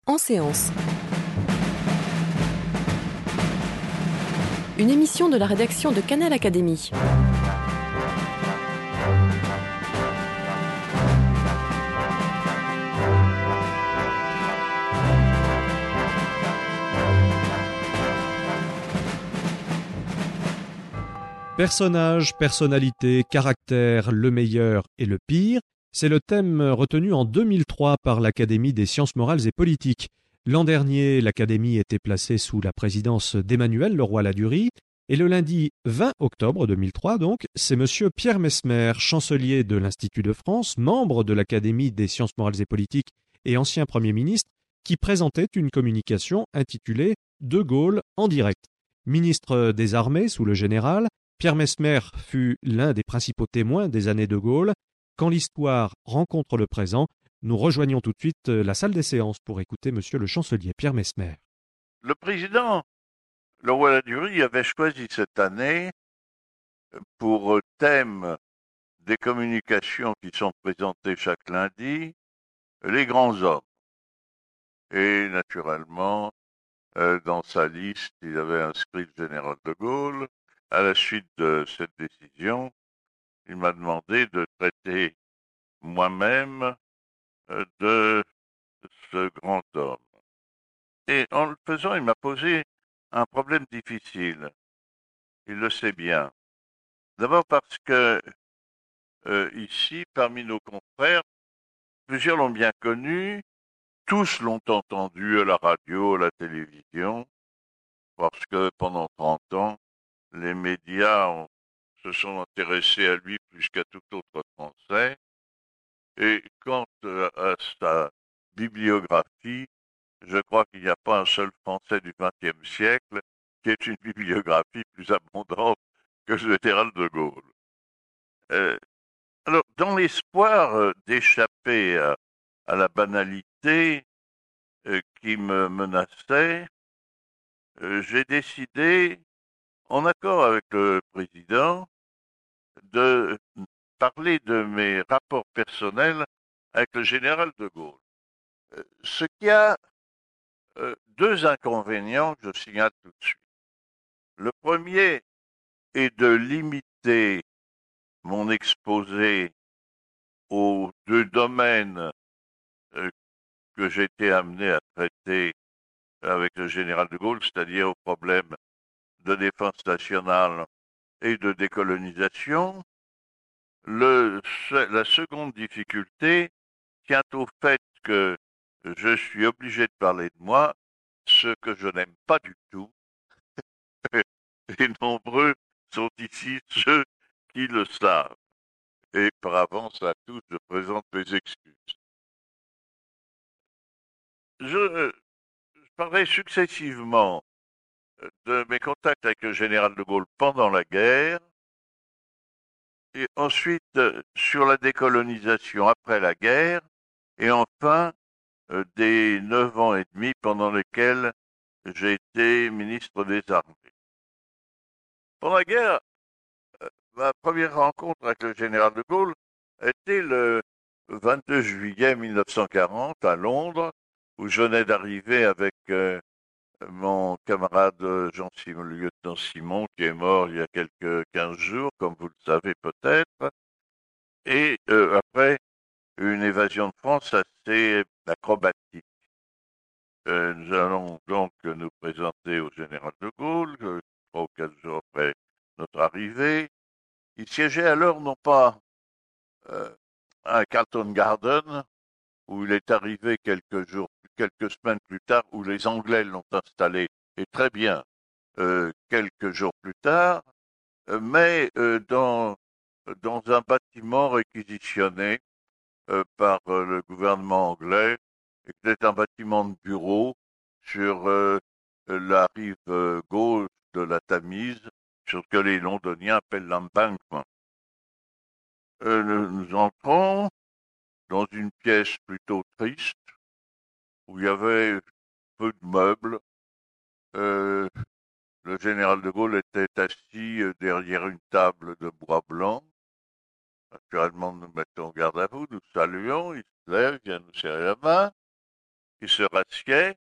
En séance. Une émission de la rédaction de Canal Académie. Personnages, personnalités, caractères, le meilleur et le pire, c'est le thème retenu en 2003 par l'Académie des sciences morales et politiques. L'an dernier, l'Académie était placée sous la présidence d'Emmanuel Leroy-Ladurie, et le lundi 20 octobre 2003, donc, c'est monsieur Pierre Messmer, chancelier de l'Institut de France, membre de l'Académie des sciences morales et politiques et ancien Premier ministre, qui présentait une communication intitulée « De Gaulle en direct ». Ministre des Armées sous le général, Pierre Messmer fut l'un des principaux témoins des années de Gaulle. Quand l'histoire rencontre le présent, nous rejoignons tout de suite la salle des séances pour écouter monsieur le chancelier Pierre Messmer. Le président Leroy-Ladurie avait choisi cette année pour thème des communications qui sont présentées chaque lundi, les grands hommes. Et naturellement, dans sa liste, il avait inscrit le général de Gaulle. À la suite de cette décision, il m'a demandé de traiter moi-même de ce grand homme. Et en le faisant, il m'a posé un problème difficile. Il le sait bien. D'abord parce que ici, parmi nos confrères, plusieurs l'ont bien connu, tous l'ont entendu à la radio, à la télévision, parce que pendant 30 ans, les médias se sont intéressés à lui plus qu'à tout autre Français. Et quant à sa bibliographie, je crois qu'il n'y a pas un seul Français du XXe siècle qui ait une bibliographie plus abondante que le général de Gaulle. Alors, dans l'espoir d'échapper à la banalité qui me menaçait, j'ai décidé, en accord avec le président, de parler de mes rapports personnels avec le général de Gaulle. Ce qui a deux inconvénients que je signale tout de suite. Le premier est de limiter mon exposé aux deux domaines que j'ai été amené à traiter avec le général de Gaulle, c'est-à-dire aux problèmes de défense nationale et de décolonisation. La seconde difficulté tient au fait que je suis obligé de parler de moi, ce que je n'aime pas du tout, et nombreux sont ici ceux qui le savent. Et par avance à tous, je présente mes excuses. Je parlerai successivement de mes contacts avec le général de Gaulle pendant la guerre, et ensuite sur la décolonisation après la guerre, et enfin des 9 ans et demi pendant lesquels j'ai été ministre des Armées. Pendant la guerre, ma première rencontre avec le général de Gaulle était le 22 juillet 1940 à Londres, où je venais d'arriver avec mon camarade Jean-Simon, le lieutenant Simon, qui est mort il y a quelques 15 jours, comme vous le savez peut-être, et après une évasion de France assez acrobatique. Nous allons donc nous présenter au général de Gaulle, 3 ou 4 jours après notre arrivée. Il siégeait alors non pas à Carlton Garden, où il est arrivé quelques semaines plus tard, où les Anglais l'ont installé, et très bien, quelques jours plus tard, mais dans un bâtiment réquisitionné par le gouvernement anglais, et qui est un bâtiment de bureau sur la rive gauche de la Tamise, sur ce que les Londoniens appellent l'embankment. Nous entrons dans une pièce plutôt triste, où il y avait peu de meubles. Le général de Gaulle était assis derrière une table de bois blanc. Naturellement, nous mettons garde à vous, nous saluons, il se lève, vient nous serrer la main. qui se rassied,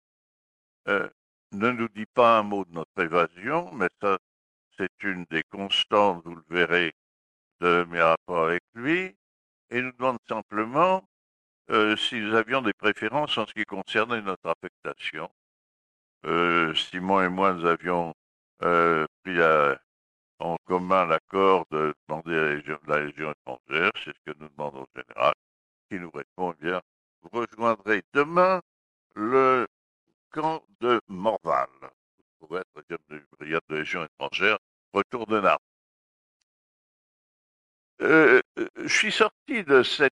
ne nous dit pas un mot de notre évasion, mais ça, c'est une des constantes, vous le verrez, de mes rapports avec lui, et nous demande simplement si nous avions des préférences en ce qui concernait notre affectation. Simon et moi, nous avions pris en commun l'accord de demander la Légion étrangère, c'est ce que nous demandons au général, qui nous répond, eh bien, vous rejoindrez demain le camp de Morval. Vous pouvez être de brigade de Légion étrangère, retour de Naples. Je suis sorti de cette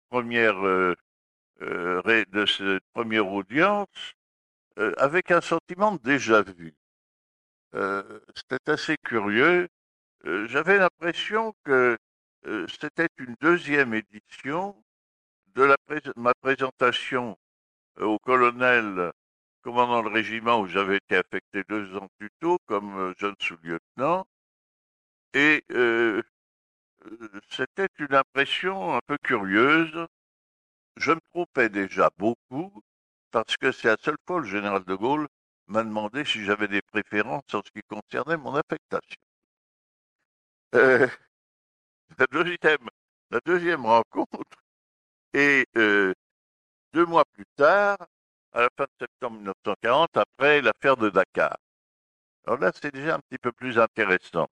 première audience avec un sentiment de déjà-vu. C'était assez curieux. J'avais l'impression que c'était une deuxième édition de ma présentation au colonel commandant le régiment où j'avais été affecté 2 ans plus tôt comme jeune sous-lieutenant. Et c'était une impression un peu curieuse. Je me trompais déjà beaucoup parce que c'est la seule fois où le général de Gaulle m'a demandé si j'avais des préférences en ce qui concernait mon affectation. Euh, la, deuxième rencontre, et 2 mois plus tard, à la fin de septembre 1940, après l'affaire de Dakar. Alors là, c'est déjà un petit peu plus intéressant.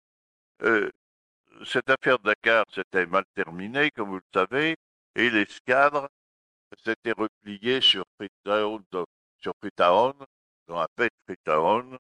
Cette affaire de Dakar s'était mal terminée, comme vous le savez, et l'escadre s'était repliée sur Freetown, dans la paix de Freetown,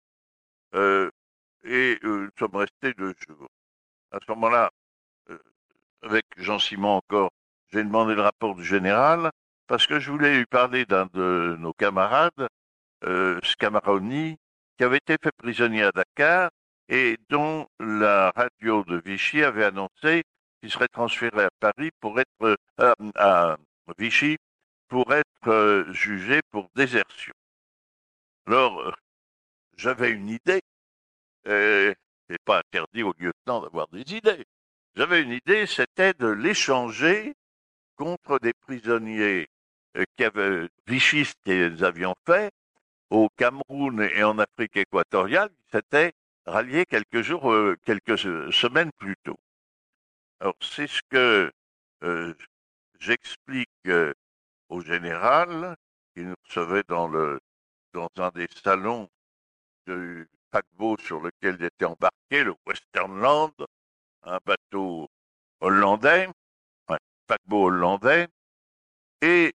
et nous sommes restés 2 jours. À ce moment-là, avec Jean-Simon encore, j'ai demandé le rapport du général, parce que je voulais lui parler d'un de nos camarades, Scamaroni, qui avait été fait prisonnier à Dakar et dont la radio de Vichy avait annoncé qu'il serait transféré à Paris pour être à Vichy pour être jugé pour désertion. Alors, j'avais une idée, c'est pas interdit aux lieutenants d'avoir des idées. J'avais une idée, c'était de l'échanger contre des prisonniers vichistes qu'ils avions fait au Cameroun et en Afrique équatoriale, qui s'étaient ralliés quelques semaines plus tôt. Alors, c'est ce que j'explique au général, qui nous recevait dans un des salons du paquebot sur lequel il était embarqué, le Westernland, un bateau hollandais, un paquebot hollandais, et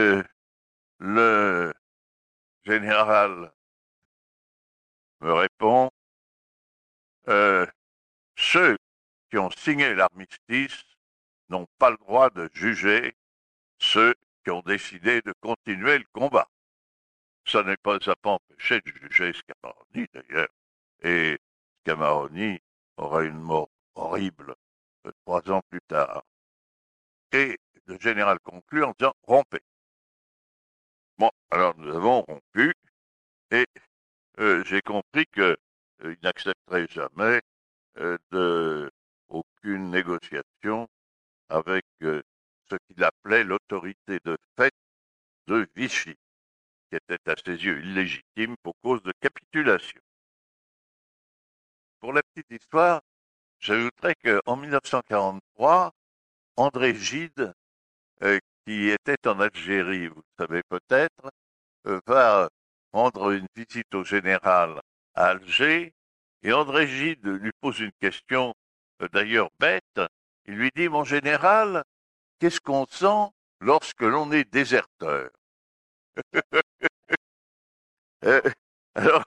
le général me répond, ceux qui ont signé l'armistice n'ont pas le droit de juger ceux qui ont décidé de continuer le combat. Ça n'a pas empêché de juger Scamaroni d'ailleurs, et Scamaroni aura une mort horrible 3 ans plus tard. Et le général conclut en disant rompez. Bon, alors nous avons rompu, et j'ai compris qu'il n'accepterait jamais aucune négociation avec ce qu'il appelait l'autorité de fait de Vichy, qui était à ses yeux illégitime pour cause de capitulation. Pour la petite histoire, j'ajouterais qu'en 1943, André Gide, qui était en Algérie, vous le savez peut-être, va rendre une visite au général à Alger, et André Gide lui pose une question, d'ailleurs bête. Il lui dit, mon général, qu'est-ce qu'on sent lorsque l'on est déserteur? Alors,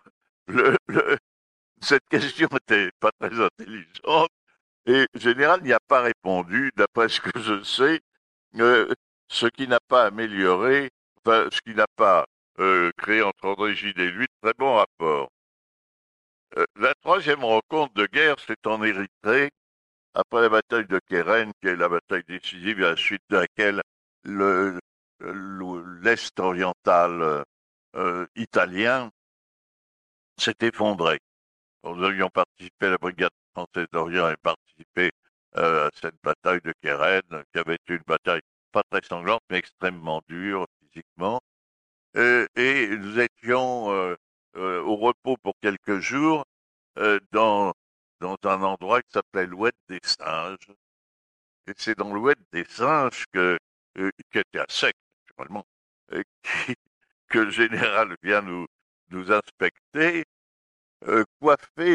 cette question n'était pas très intelligente, et le général n'y a pas répondu, d'après ce que je sais, ce qui n'a pas amélioré, enfin, ce qui n'a pas créé entre André Gide et lui de très bons rapports. La troisième rencontre de guerre, c'est en Érythrée, après la bataille de Keren, qui est la bataille décisive à la suite de laquelle l'Est oriental italien s'est effondré. Nous avions participé, la brigade française d'Orient et participé à cette bataille de Keren, qui avait été une bataille pas très sanglante, mais extrêmement dure physiquement. et nous étions au repos pour quelques jours dans un endroit qui s'appelait l'Oued des Singes. Et c'est dans l'Oued des Singes qui était à sec, naturellement, euh, qui- que le général vient nous inspecter, coiffé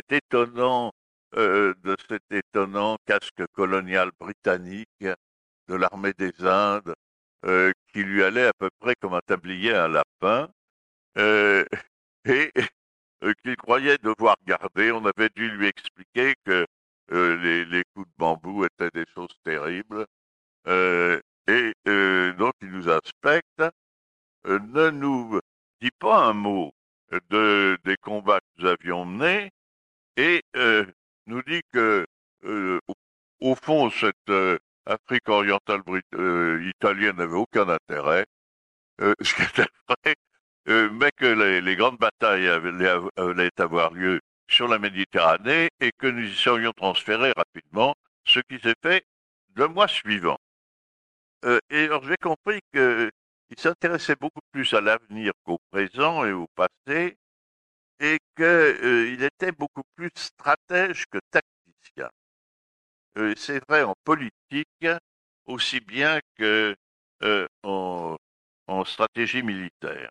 de cet étonnant casque colonial britannique de l'armée des Indes, qui lui allait à peu près comme un tablier à un lapin, euh, et qu'il croyait devoir garder. On avait dû lui expliquer que les coups de bambou étaient des choses terribles. Donc il nous inspecte, ne nous dit pas un mot des combats que nous avions menés, et nous dit que au fond cette Afrique orientale italienne n'avait aucun intérêt, ce qui était vrai, mais que les grandes batailles allaient avoir lieu sur la Méditerranée et que nous y serions transférés rapidement, ce qui s'est fait le mois suivant. Et alors j'ai compris qu'il s'intéressait beaucoup plus à l'avenir qu'au présent et au passé, et qu'il était beaucoup plus stratège que tacticien. C'est vrai en politique aussi bien que en stratégie militaire.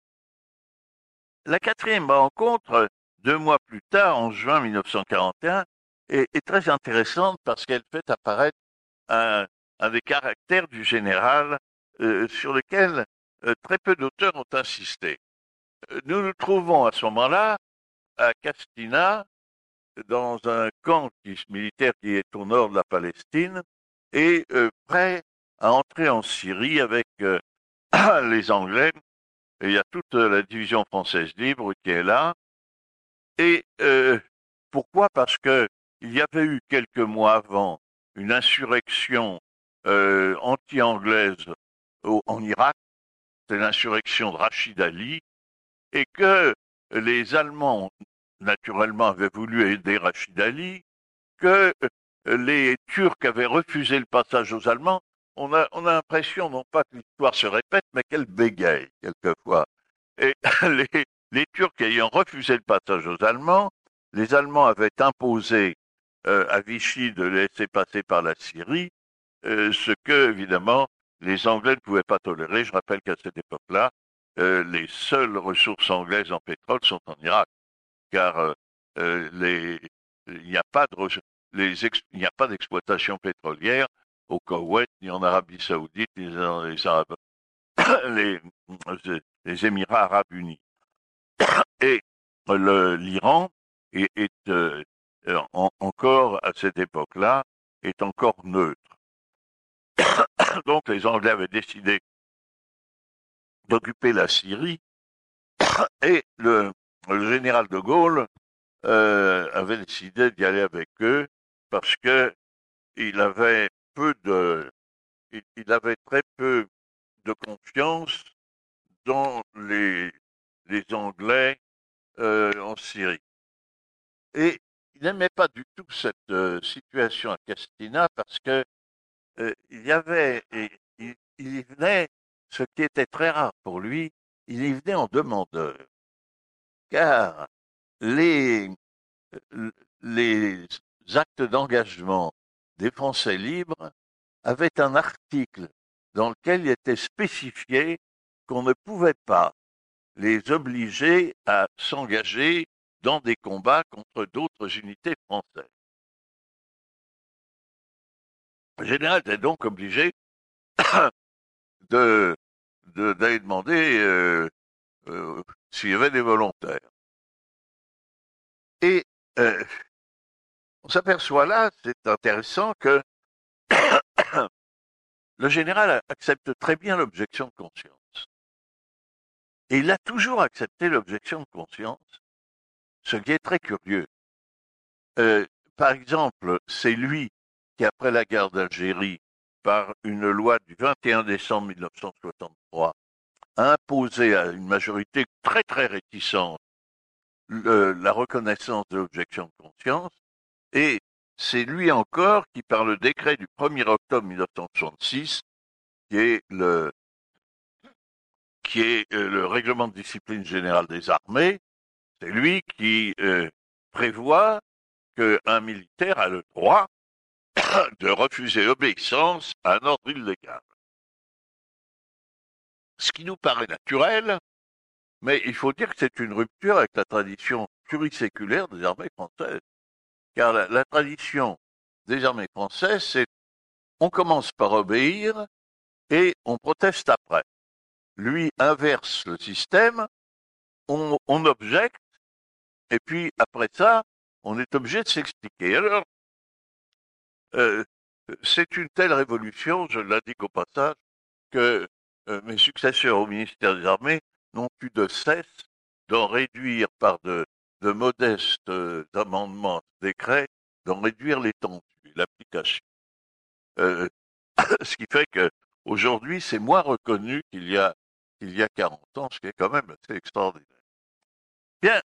La quatrième rencontre, 2 mois plus tard, en juin 1941, est très intéressante parce qu'elle fait apparaître un des caractères du général sur lequel très peu d'auteurs ont insisté. Nous nous trouvons à ce moment-là à Castina, dans un camp militaire qui est au nord de la Palestine, et prêt à entrer en Syrie avec les Anglais. Et il y a toute la division française libre qui est là. Et pourquoi? Parce que il y avait eu quelques mois avant une insurrection anti-anglaise en Irak, c'est l'insurrection de Rachid Ali, et que les Allemands, naturellement, avaient voulu aider Rachid Ali, que les Turcs avaient refusé le passage aux Allemands. On a l'impression, non pas que l'histoire se répète, mais qu'elle bégaye quelquefois. Et les Turcs ayant refusé le passage aux Allemands, les Allemands avaient imposé à Vichy de laisser passer par la Syrie, ce que, évidemment, les Anglais ne pouvaient pas tolérer. Je rappelle qu'à cette époque-là, les seules ressources anglaises en pétrole sont en Irak, car il n'y a pas il n'y a pas d'exploitation pétrolière au Koweït, ni en Arabie Saoudite, ni dans les, les Émirats Arabes Unis. Et l'Iran est encore, à cette époque-là, est encore neutre. Donc les Anglais avaient décidé d'occuper la Syrie, et le général de Gaulle avait décidé d'y aller avec eux parce que il avait il avait très peu de confiance dans les Anglais en Syrie. Et il n'aimait pas du tout cette situation à Castina parce que il y avait, il y venait, ce qui était très rare pour lui, il y venait en demandeur, car les, les actes d'engagement des Français libres avaient un article dans lequel il était spécifié qu'on ne pouvait pas les obliger à s'engager dans des combats contre d'autres unités françaises. Le général était donc obligé d'aller demander s'il y avait des volontaires. Et on s'aperçoit là, c'est intéressant, que le général accepte très bien l'objection de conscience. Et il a toujours accepté l'objection de conscience, ce qui est très curieux. Par exemple, c'est lui qui, après la guerre d'Algérie, par une loi du 21 décembre 1963, a imposé à une majorité très très réticente la reconnaissance de l'objection de conscience, et c'est lui encore qui, par le décret du 1er octobre 1966, qui qui est le règlement de discipline générale des armées. C'est lui qui prévoit qu'un militaire a le droit de refuser obéissance à un ordre illégal. Ce qui nous paraît naturel, mais il faut dire que c'est une rupture avec la tradition pluriséculaire des armées françaises. Car la tradition des armées françaises, c'est on commence par obéir et on proteste après. Lui inverse le système, on objecte, et puis après ça, on est obligé de s'expliquer. Alors, c'est une telle révolution, je l'indique au passage, que mes successeurs au ministère des Armées n'ont eu de cesse d'en réduire par de modestes amendements, décrets, d'en réduire l'étendue, l'application. Ce qui fait que aujourd'hui, c'est moins reconnu qu'il y a 40 ans, ce qui est quand même assez extraordinaire. Bien,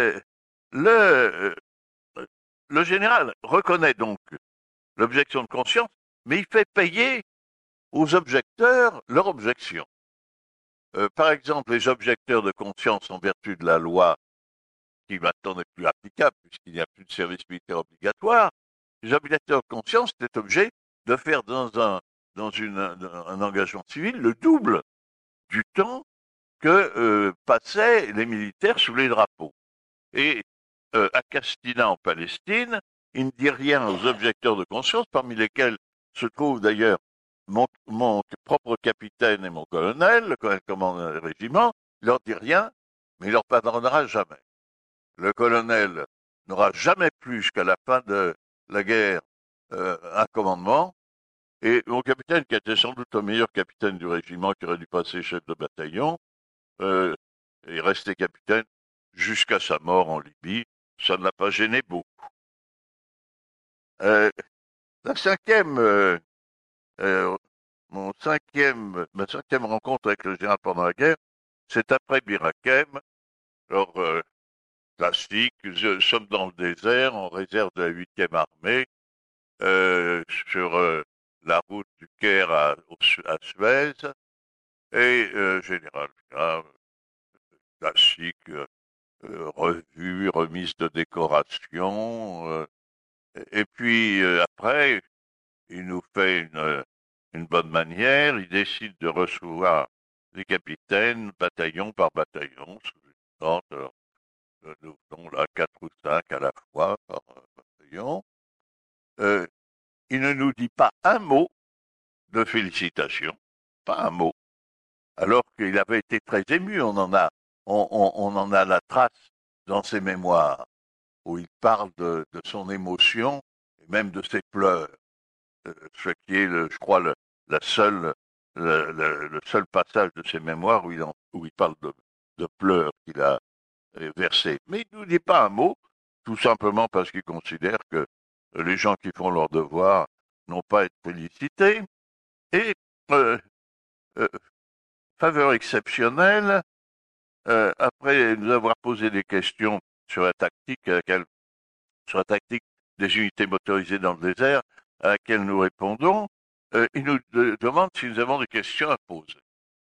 le général reconnaît donc l'objection de conscience, mais il fait payer aux objecteurs leur objection. Par exemple, les objecteurs de conscience en vertu de la loi, qui maintenant n'est plus applicable puisqu'il n'y a plus de service militaire obligatoire, les objecteurs de conscience étaient obligés de faire dans un engagement civil le double du temps que passaient les militaires sous les drapeaux. Et à Castina, en Palestine, il ne dit rien aux objecteurs de conscience, parmi lesquels se trouve d'ailleurs mon propre capitaine et mon colonel, le colonel commandant le régiment. Il leur dit rien, mais il leur pardonnera jamais. Le colonel n'aura jamais plus jusqu'à la fin de la guerre un commandement. Et mon capitaine, qui était sans doute le meilleur capitaine du régiment, qui aurait dû passer chef de bataillon, est resté capitaine jusqu'à sa mort en Libye. Ça ne l'a pas gêné beaucoup. Ma cinquième rencontre avec le général pendant la guerre, c'est après Bir Hakeim. Alors, classique, nous sommes dans le désert, en réserve de la 8e armée, sur la route du Caire à Suez, et général, classique, revue, remise de décoration, et puis après, il nous fait une bonne manière, il décide de recevoir les capitaines, bataillon par bataillon, nous sommes là 4 ou 5 à la fois par bataillon. Il ne nous dit pas un mot de félicitations, pas un mot, alors qu'il avait été très ému. On en a la trace dans ses mémoires, où il parle de son émotion et même de ses pleurs, ce qui est, je crois, le seul passage de ses mémoires où il parle de pleurs qu'il a versés. Mais il ne nous dit pas un mot, tout simplement parce qu'il considère que les gens qui font leur devoir n'ont pas à être félicités. Et faveur exceptionnelle, après nous avoir posé des questions sur la tactique des unités motorisées dans le désert, à laquelle nous répondons, il nous demande si nous avons des questions à poser.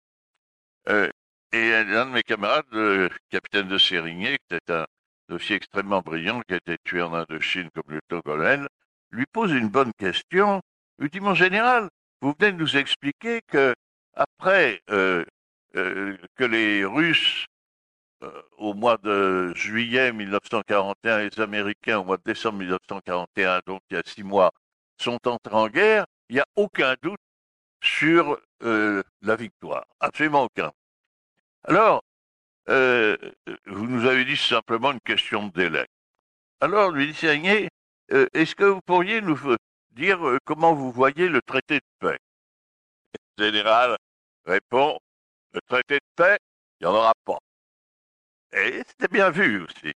Et un de mes camarades, le capitaine de Sérigné, qui était un officier extrêmement brillant, qui a été tué en Indochine comme lieutenant-colonel, lui pose une bonne question. Il lui dit, mon général, vous venez de nous expliquer que après que les Russes, au mois de juillet 1941, et les Américains au mois de décembre 1941, donc il y a 6 mois, sont entrés en guerre, il n'y a aucun doute sur la victoire. Absolument aucun. Alors, vous nous avez dit simplement une question de délai. Alors, lui dit Sérigné, est-ce que vous pourriez nous dire comment vous voyez le traité de paix? Le général répond, le traité de paix, il n'y en aura pas. Et c'était bien vu aussi.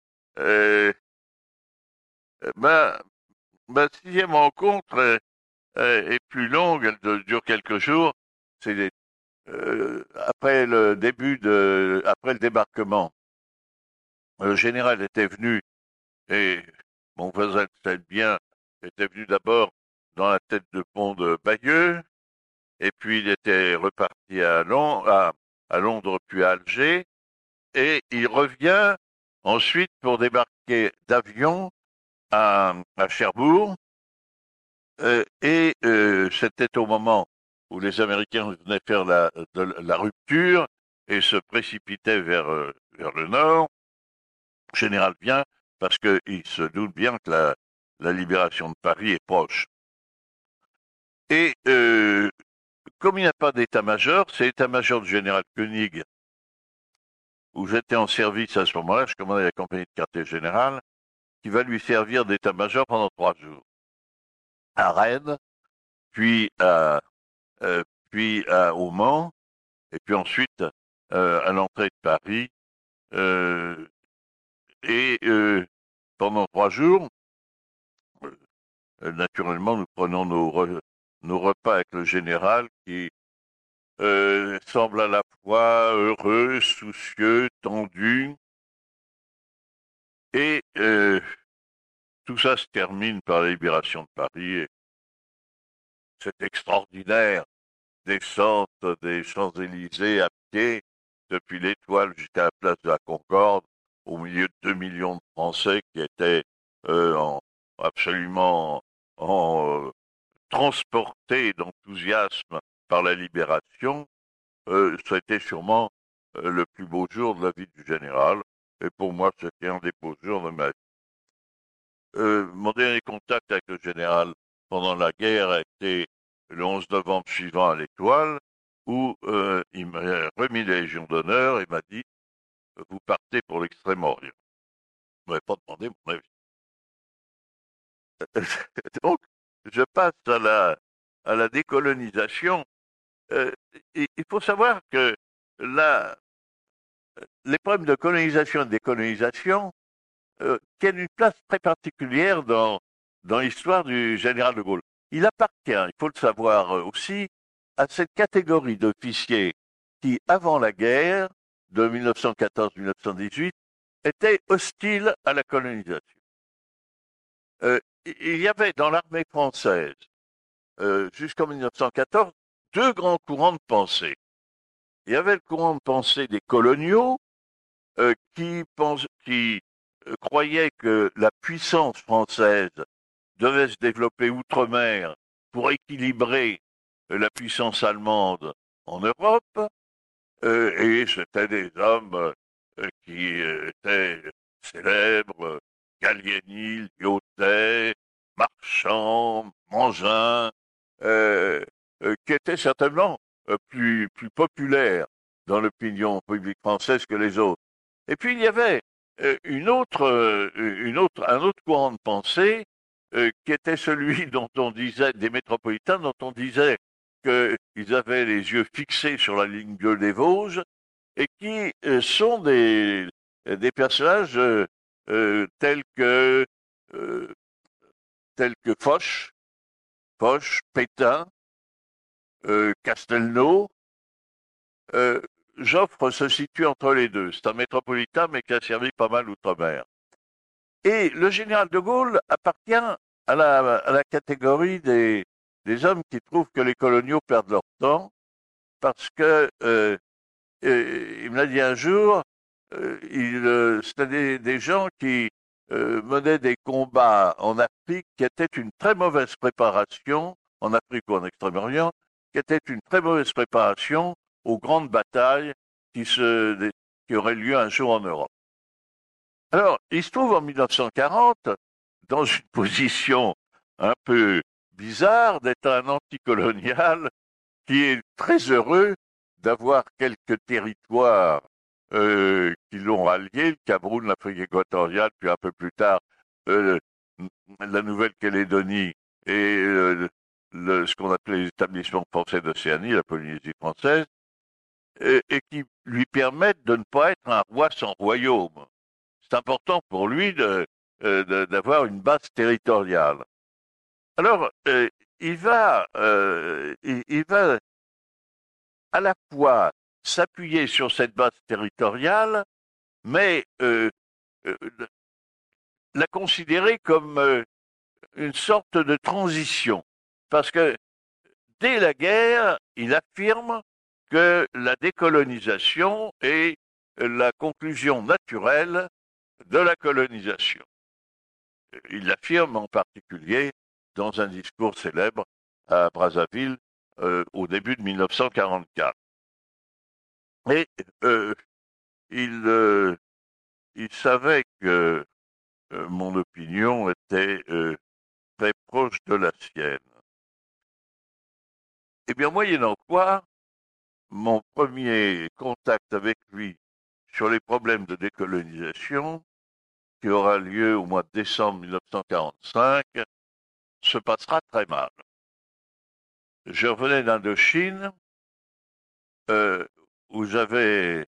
Ma 6e rencontre est plus longue, elle dure quelques jours. C'est après le débarquement. Le général était venu, et mon voisin très bien était venu d'abord dans la tête de pont de Bayeux, et puis il était reparti à à Londres puis à Alger, et il revient ensuite pour débarquer d'avion à Cherbourg, c'était au moment où les Américains venaient faire la rupture et se précipitaient vers le nord. Le général vient parce qu'il se doute bien que la libération de Paris est proche. Et comme il n'y a pas d'état-major, c'est l'état-major du général Koenig, où j'étais en service à ce moment-là, je commandais la compagnie de quartier général, qui va lui servir d'état-major pendant 3 jours. À Rennes, puis euh, au Mans, et puis ensuite à l'entrée de Paris. Euh, et pendant 3 jours, naturellement, nous prenons nos repas avec le général qui semble à la fois heureux, soucieux, tendu. Et tout ça se termine par la libération de Paris. Et c'est extraordinaire. Descente des Champs-Élysées à pied, depuis l'Étoile jusqu'à la place de la Concorde, au milieu de 2 millions de Français qui étaient absolument transportés d'enthousiasme par la libération. Ça a été sûrement le plus beau jour de la vie du général, et pour moi c'était un des beaux jours de ma vie. Mon dernier contact avec le général pendant la guerre a été le 11 novembre suivant à l'Étoile, où il m'a remis la Légion d'honneur et m'a dit « Vous partez pour l'Extrême-Orient ». Il ne m'avait pas demandé mon avis. Donc, je passe à la décolonisation. Il faut savoir que là, les problèmes de colonisation et de décolonisation tiennent une place très particulière dans l'histoire du général de Gaulle. Il appartient, il faut le savoir aussi, à cette catégorie d'officiers qui, avant la guerre de 1914-1918, étaient hostiles à la colonisation. Il y avait dans l'armée française, jusqu'en 1914, 2 grands courants de pensée. Il y avait le courant de pensée des coloniaux qui croyaient que la puissance française devait se développer outre-mer pour équilibrer la puissance allemande en Europe, et c'était des hommes qui étaient célèbres, Gallieni, Lyautey, Marchand, Mangin, qui étaient certainement plus populaires dans l'opinion publique française que les autres. Et puis il y avait un autre courant de pensée qui était celui dont on disait, des métropolitains, dont on disait qu'ils avaient les yeux fixés sur la ligne bleue des Vosges, et qui sont des personnages tels que Foch, Pétain, Castelnau. Joffre se situe entre les deux. C'est un métropolitain, mais qui a servi pas mal outre-mer. Et le général de Gaulle appartient à la catégorie des hommes qui trouvent que les coloniaux perdent leur temps, parce que il me l'a dit un jour, c'était des gens qui menaient des combats en Afrique qui étaient une très mauvaise préparation, en Afrique ou en Extrême-Orient, qui étaient une très mauvaise préparation aux grandes batailles qui auraient lieu un jour en Europe. Alors, il se trouve en 1940 dans une position un peu bizarre d'être un anticolonial qui est très heureux d'avoir quelques territoires qui l'ont allié, le Cameroun, l'Afrique équatoriale, puis un peu plus tard la Nouvelle-Calédonie et ce qu'on appelait les établissements français d'Océanie, la Polynésie française, et qui lui permettent de ne pas être un roi sans royaume. C'est important pour lui d'avoir une base territoriale. Alors, il va à la fois s'appuyer sur cette base territoriale, mais la considérer comme une sorte de transition. Parce que dès la guerre, il affirme que la décolonisation est la conclusion naturelle de la colonisation. Il l'affirme en particulier dans un discours célèbre à Brazzaville au début de 1944. Et il savait que mon opinion était très proche de la sienne. Eh bien, moyennant quoi, mon premier contact avec lui sur les problèmes de décolonisation, qui aura lieu au mois de décembre 1945, se passera très mal. Je revenais d'Indochine, euh, où j'avais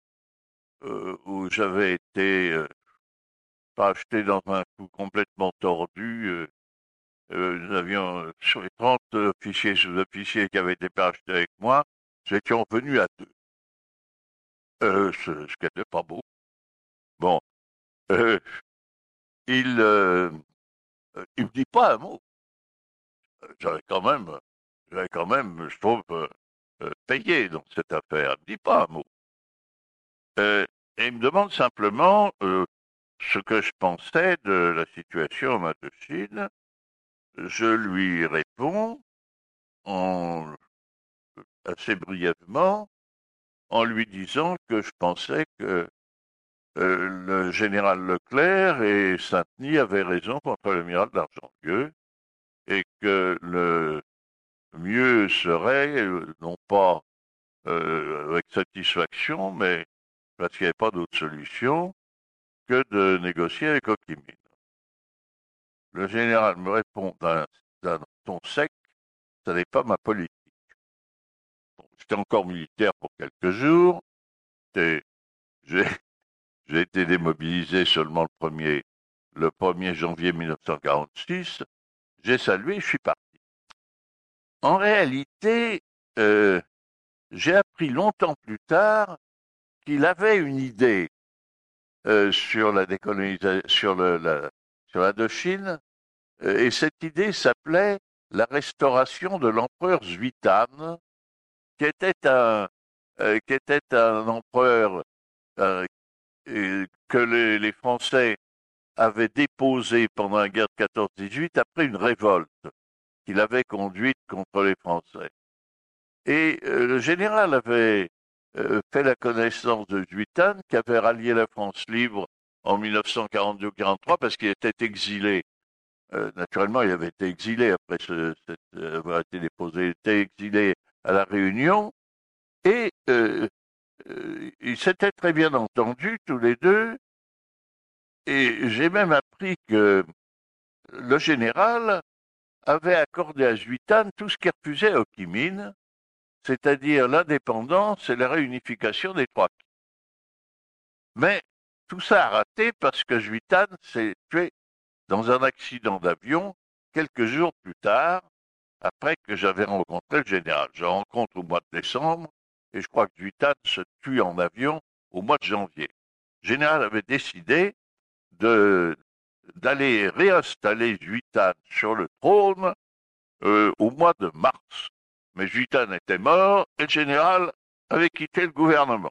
été racheté dans un coup complètement tordu. Nous avions, sur les 30 officiers sous-officiers qui avaient été parachetés avec moi, nous étions venus à 2. Ce qui n'était pas beau. Bon, euh, il me dit pas un mot. J'avais quand même, je trouve, payé dans cette affaire. Il me dit pas un mot. Et il me demande simplement ce que je pensais de la situation en Indochine. Je lui réponds assez brièvement en lui disant que je pensais que le général Leclerc et Saint-Denis avaient raison contre l'amiral d'Argentieux et que le mieux serait, non pas avec satisfaction, mais parce qu'il n'y avait pas d'autre solution, que de négocier avec Ho Chi Minh. Le général me répond d'un ton sec, ça n'est pas ma politique. Bon, j'étais encore militaire pour quelques jours, j'ai j'ai été démobilisé seulement le 1er janvier 1946, j'ai salué, je suis parti. En réalité, j'ai appris longtemps plus tard qu'il avait une idée sur la décolonisation, sur l'Indochine, et cette idée s'appelait la restauration de l'empereur Zuitan, qui était un empereur que les Français avaient déposé pendant la guerre de 14-18 après une révolte qu'il avait conduite contre les Français. Et le général avait fait la connaissance de Zuitan, qui avait rallié la France libre en 1942-43 parce qu'il était exilé. Naturellement, il avait été exilé après avoir été déposé. Il était exilé à La Réunion et ils s'étaient très bien entendus tous les deux. Et j'ai même appris que le général avait accordé à Zuitan tout ce qui refusait à Ho Chi Minh, c'est-à-dire l'indépendance et la réunification des trois. Mais tout ça a raté parce que Zuitan s'est tué dans un accident d'avion quelques jours plus tard, après que j'avais rencontré le général. Je le rencontre au mois de décembre et je crois que Zuitan se tue en avion au mois de janvier. Le général avait décidé d'aller réinstaller Zuitan sur le trône au mois de mars. Mais Zuitan était mort et le général avait quitté le gouvernement.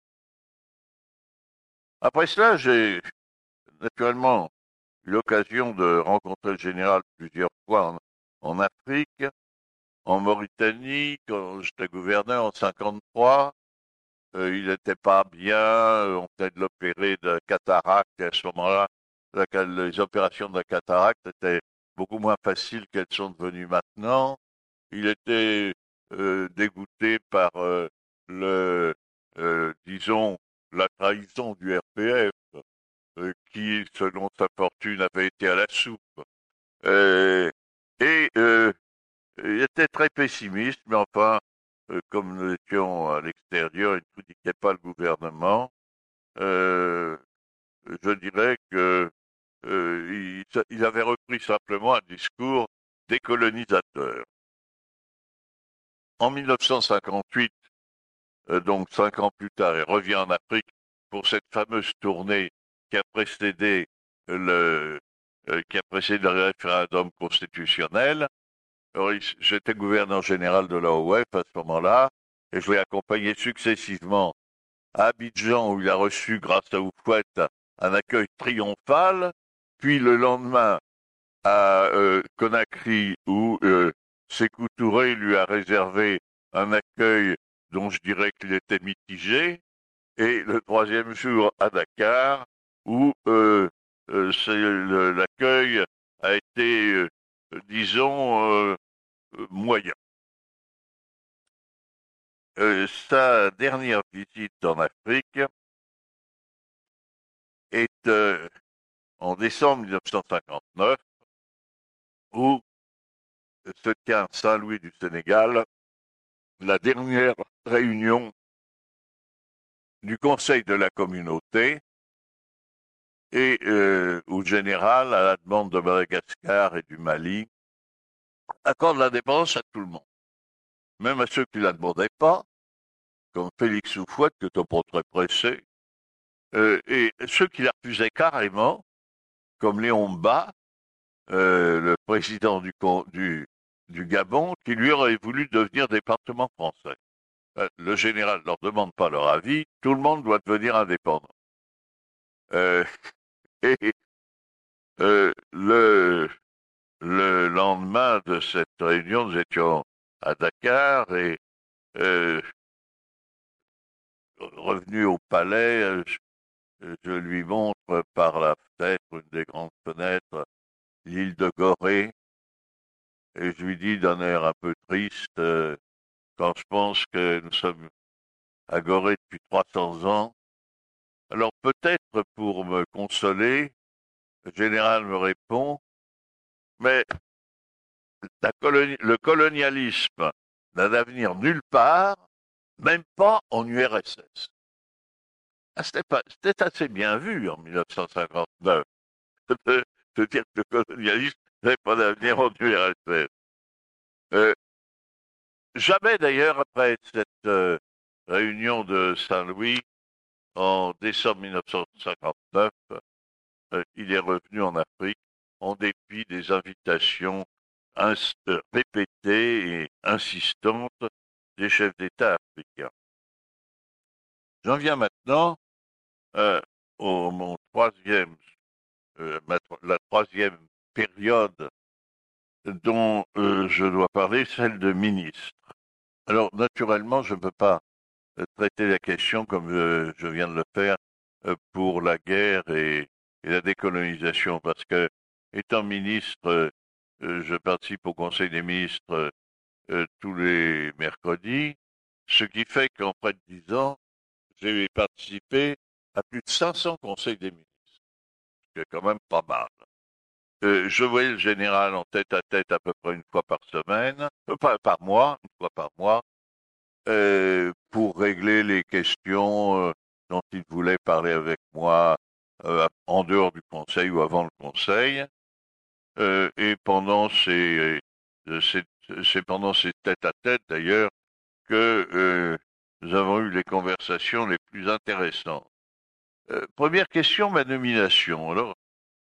Après cela, j'ai naturellement eu l'occasion de rencontrer le général plusieurs fois en Afrique, en Mauritanie, quand j'étais gouverneur en 1953. Il n'était pas bien, on venait de l'opérer de cataracte, et à ce moment-là, les opérations de la cataracte étaient beaucoup moins faciles qu'elles sont devenues maintenant. Il était dégoûté par disons, la trahison du RPF, qui, selon sa fortune, avait été à la soupe. Euh, et il était très pessimiste, mais enfin, comme nous étions à l'extérieur, il ne critiquait pas le gouvernement. Euh, je dirais que il avait repris simplement un discours décolonisateur. En 1958, donc 5 ans plus tard, il revient en Afrique pour cette fameuse tournée qui a précédé le référendum constitutionnel. Alors, j'étais gouverneur général de l'AOF à ce moment-là, et je l'ai accompagné successivement à Abidjan, où il a reçu, grâce à Oufouette, un accueil triomphal, puis le lendemain à Conakry, où Sékou Touré lui a réservé un accueil dont je dirais qu'il était mitigé, et le troisième jour à Dakar, où l'accueil a été, disons, moyen. Sa dernière visite en Afrique est en décembre 1959, où se tient à Saint-Louis du Sénégal la dernière réunion du Conseil de la communauté, et où le général, à la demande de Madagascar et du Mali, accorde l'indépendance à tout le monde, même à ceux qui ne la demandaient pas, comme Félix Houphouët, qui était pas très pressé, et ceux qui la refusaient carrément, comme Léon Mba, le président du Gabon, qui lui aurait voulu devenir département français. Le général ne leur demande pas leur avis, tout le monde doit devenir indépendant. Et le lendemain de cette réunion, nous étions à Dakar, et euh, revenu au palais, je lui montre par la fenêtre, une des grandes fenêtres, l'île de Gorée, et je lui dis d'un air un peu triste, quand je pense que nous sommes à Gorée depuis 300 ans. Alors peut-être pour me consoler, le général me répond, mais le colonialisme n'a d'avenir nulle part, même pas en URSS. Ah, c'était assez bien vu en 1959 de dire que le colonialisme n'avait pas d'avenir en URSS. Jamais d'ailleurs, après cette réunion de Saint-Louis en décembre 1959, il est revenu en Afrique en dépit des invitations répétées et insistantes des chefs d'État africains. J'en viens maintenant mon troisième, la troisième période dont je dois parler, celle de ministre. Alors, naturellement, je ne peux pas traiter la question comme je viens de le faire pour la guerre et la décolonisation, parce que, étant ministre, je participe au Conseil des ministres tous les mercredis, ce qui fait qu'en près de 10 ans, j'ai participé à plus de 500 conseils des ministres, ce qui est quand même pas mal. Je voyais le général en tête à peu près une fois par semaine, par mois, une fois par mois, pour régler les questions dont il voulait parler avec moi en dehors du conseil ou avant le conseil. Et c'est pendant ces tête-à-tête d'ailleurs que nous avons eu les conversations les plus intéressantes. Première question, ma nomination. Alors,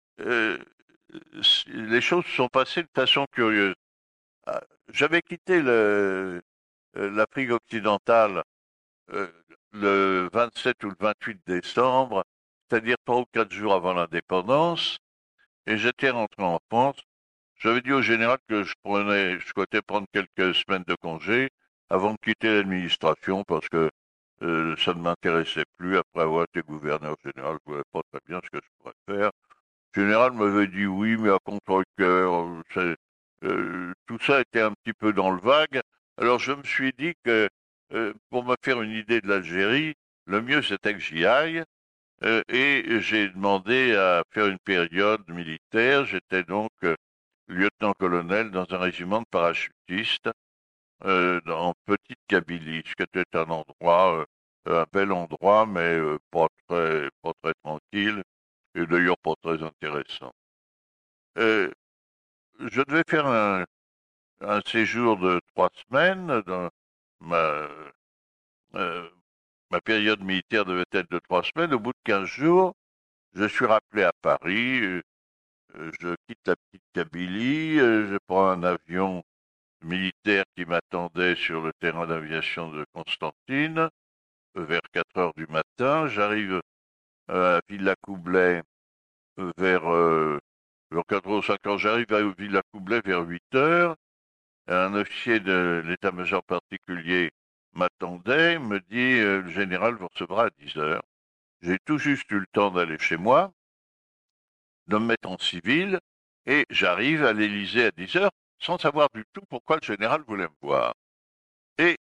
les choses se sont passées de façon curieuse. J'avais quitté l'Afrique occidentale le 27 ou le 28 décembre, c'est-à-dire 3 ou 4 jours avant l'indépendance, et j'étais rentré en France. J'avais dit au général que je souhaitais prendre quelques semaines de congé avant de quitter l'administration, parce que ça ne m'intéressait plus. Après avoir été gouverneur général, je ne voyais pas très bien ce que je pourrais faire. Le général m'avait dit oui, mais à contre-cœur. Tout ça était un petit peu dans le vague. Alors je me suis dit que pour me faire une idée de l'Algérie, le mieux c'était que j'y aille. Et j'ai demandé à faire une période militaire. J'étais donc lieutenant-colonel dans un régiment de parachutistes en Petite Kabylie, ce qui était un endroit, un bel endroit, mais pas très tranquille, et d'ailleurs pas très intéressant. Euh, je devais faire un séjour de 3 semaines. Ma, euh, ma période militaire devait être de 3 semaines. Au bout de 15 jours, je suis rappelé à Paris. Je quitte la Petite Kabylie. Je prends un avion militaires qui m'attendaient sur le terrain d'aviation de Constantine vers 4 heures du matin. J'arrive à Villacoublay vers 4 heures ou 5 heures. J'arrive à Villacoublay vers 8 heures. Un officier de l'état-major particulier m'attendait, me dit le général vous recevra à 10 heures. J'ai tout juste eu le temps d'aller chez moi, de me mettre en civil, et j'arrive à l'Élysée à 10 heures sans savoir du tout pourquoi le général voulait me voir. Et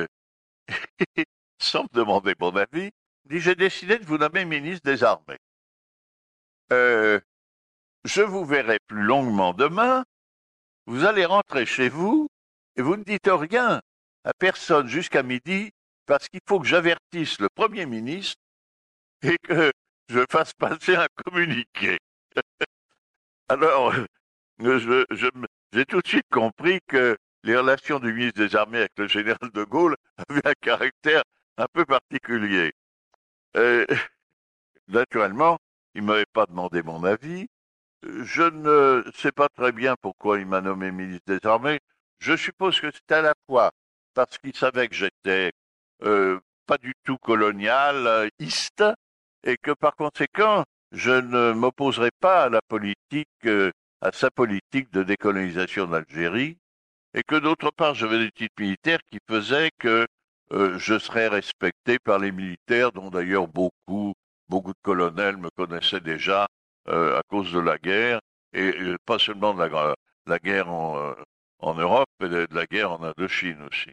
sans me demander mon avis, il dit j'ai décidé de vous nommer ministre des Armées. Je vous verrai plus longuement demain. Vous allez rentrer chez vous et vous ne dites rien à personne jusqu'à midi parce qu'il faut que j'avertisse le Premier ministre et que je fasse passer un communiqué. Alors, j'ai tout de suite compris que les relations du ministre des Armées avec le général de Gaulle avaient un caractère un peu particulier. Naturellement, il ne m'avait pas demandé mon avis. Je ne sais pas très bien pourquoi il m'a nommé ministre des Armées. Je suppose que c'était à la fois parce qu'il savait que j'étais pas du tout colonialiste et que par conséquent, je ne m'opposerai pas à la politique, à sa politique de décolonisation d'Algérie, et que d'autre part, j'avais des titres militaires qui faisaient que je serais respecté par les militaires, dont d'ailleurs beaucoup de colonels me connaissaient déjà à cause de la guerre, et pas seulement de la guerre en Europe, mais de la guerre en Indochine aussi.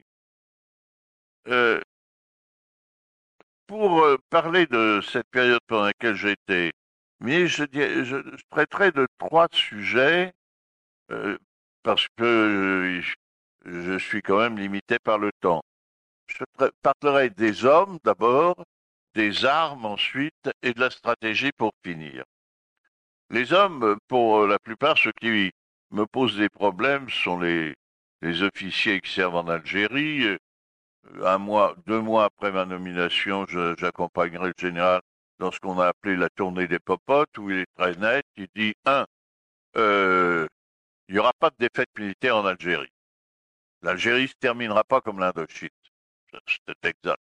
Pour parler de cette période pendant laquelle j'ai été ministre, je traiterai de 3 sujets, parce que je suis quand même limité par le temps. Je parlerai des hommes d'abord, des armes ensuite, et de la stratégie pour finir. Les hommes, pour la plupart, ceux qui me posent des problèmes sont les officiers qui servent en Algérie. 2 mois après ma nomination, j'accompagnerai le général dans ce qu'on a appelé la tournée des popotes, où il est très net. Il dit, il n'y aura pas de défaite militaire en Algérie. L'Algérie se terminera pas comme l'Indochine. C'est exact.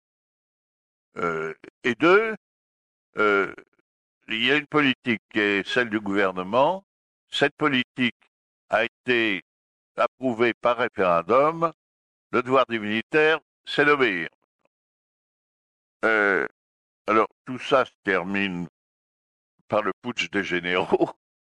Et 2, il y a une politique qui est celle du gouvernement. Cette politique a été approuvée par référendum. Le devoir des militaires, c'est d'obéir. Alors, tout ça se termine par le putsch des généraux.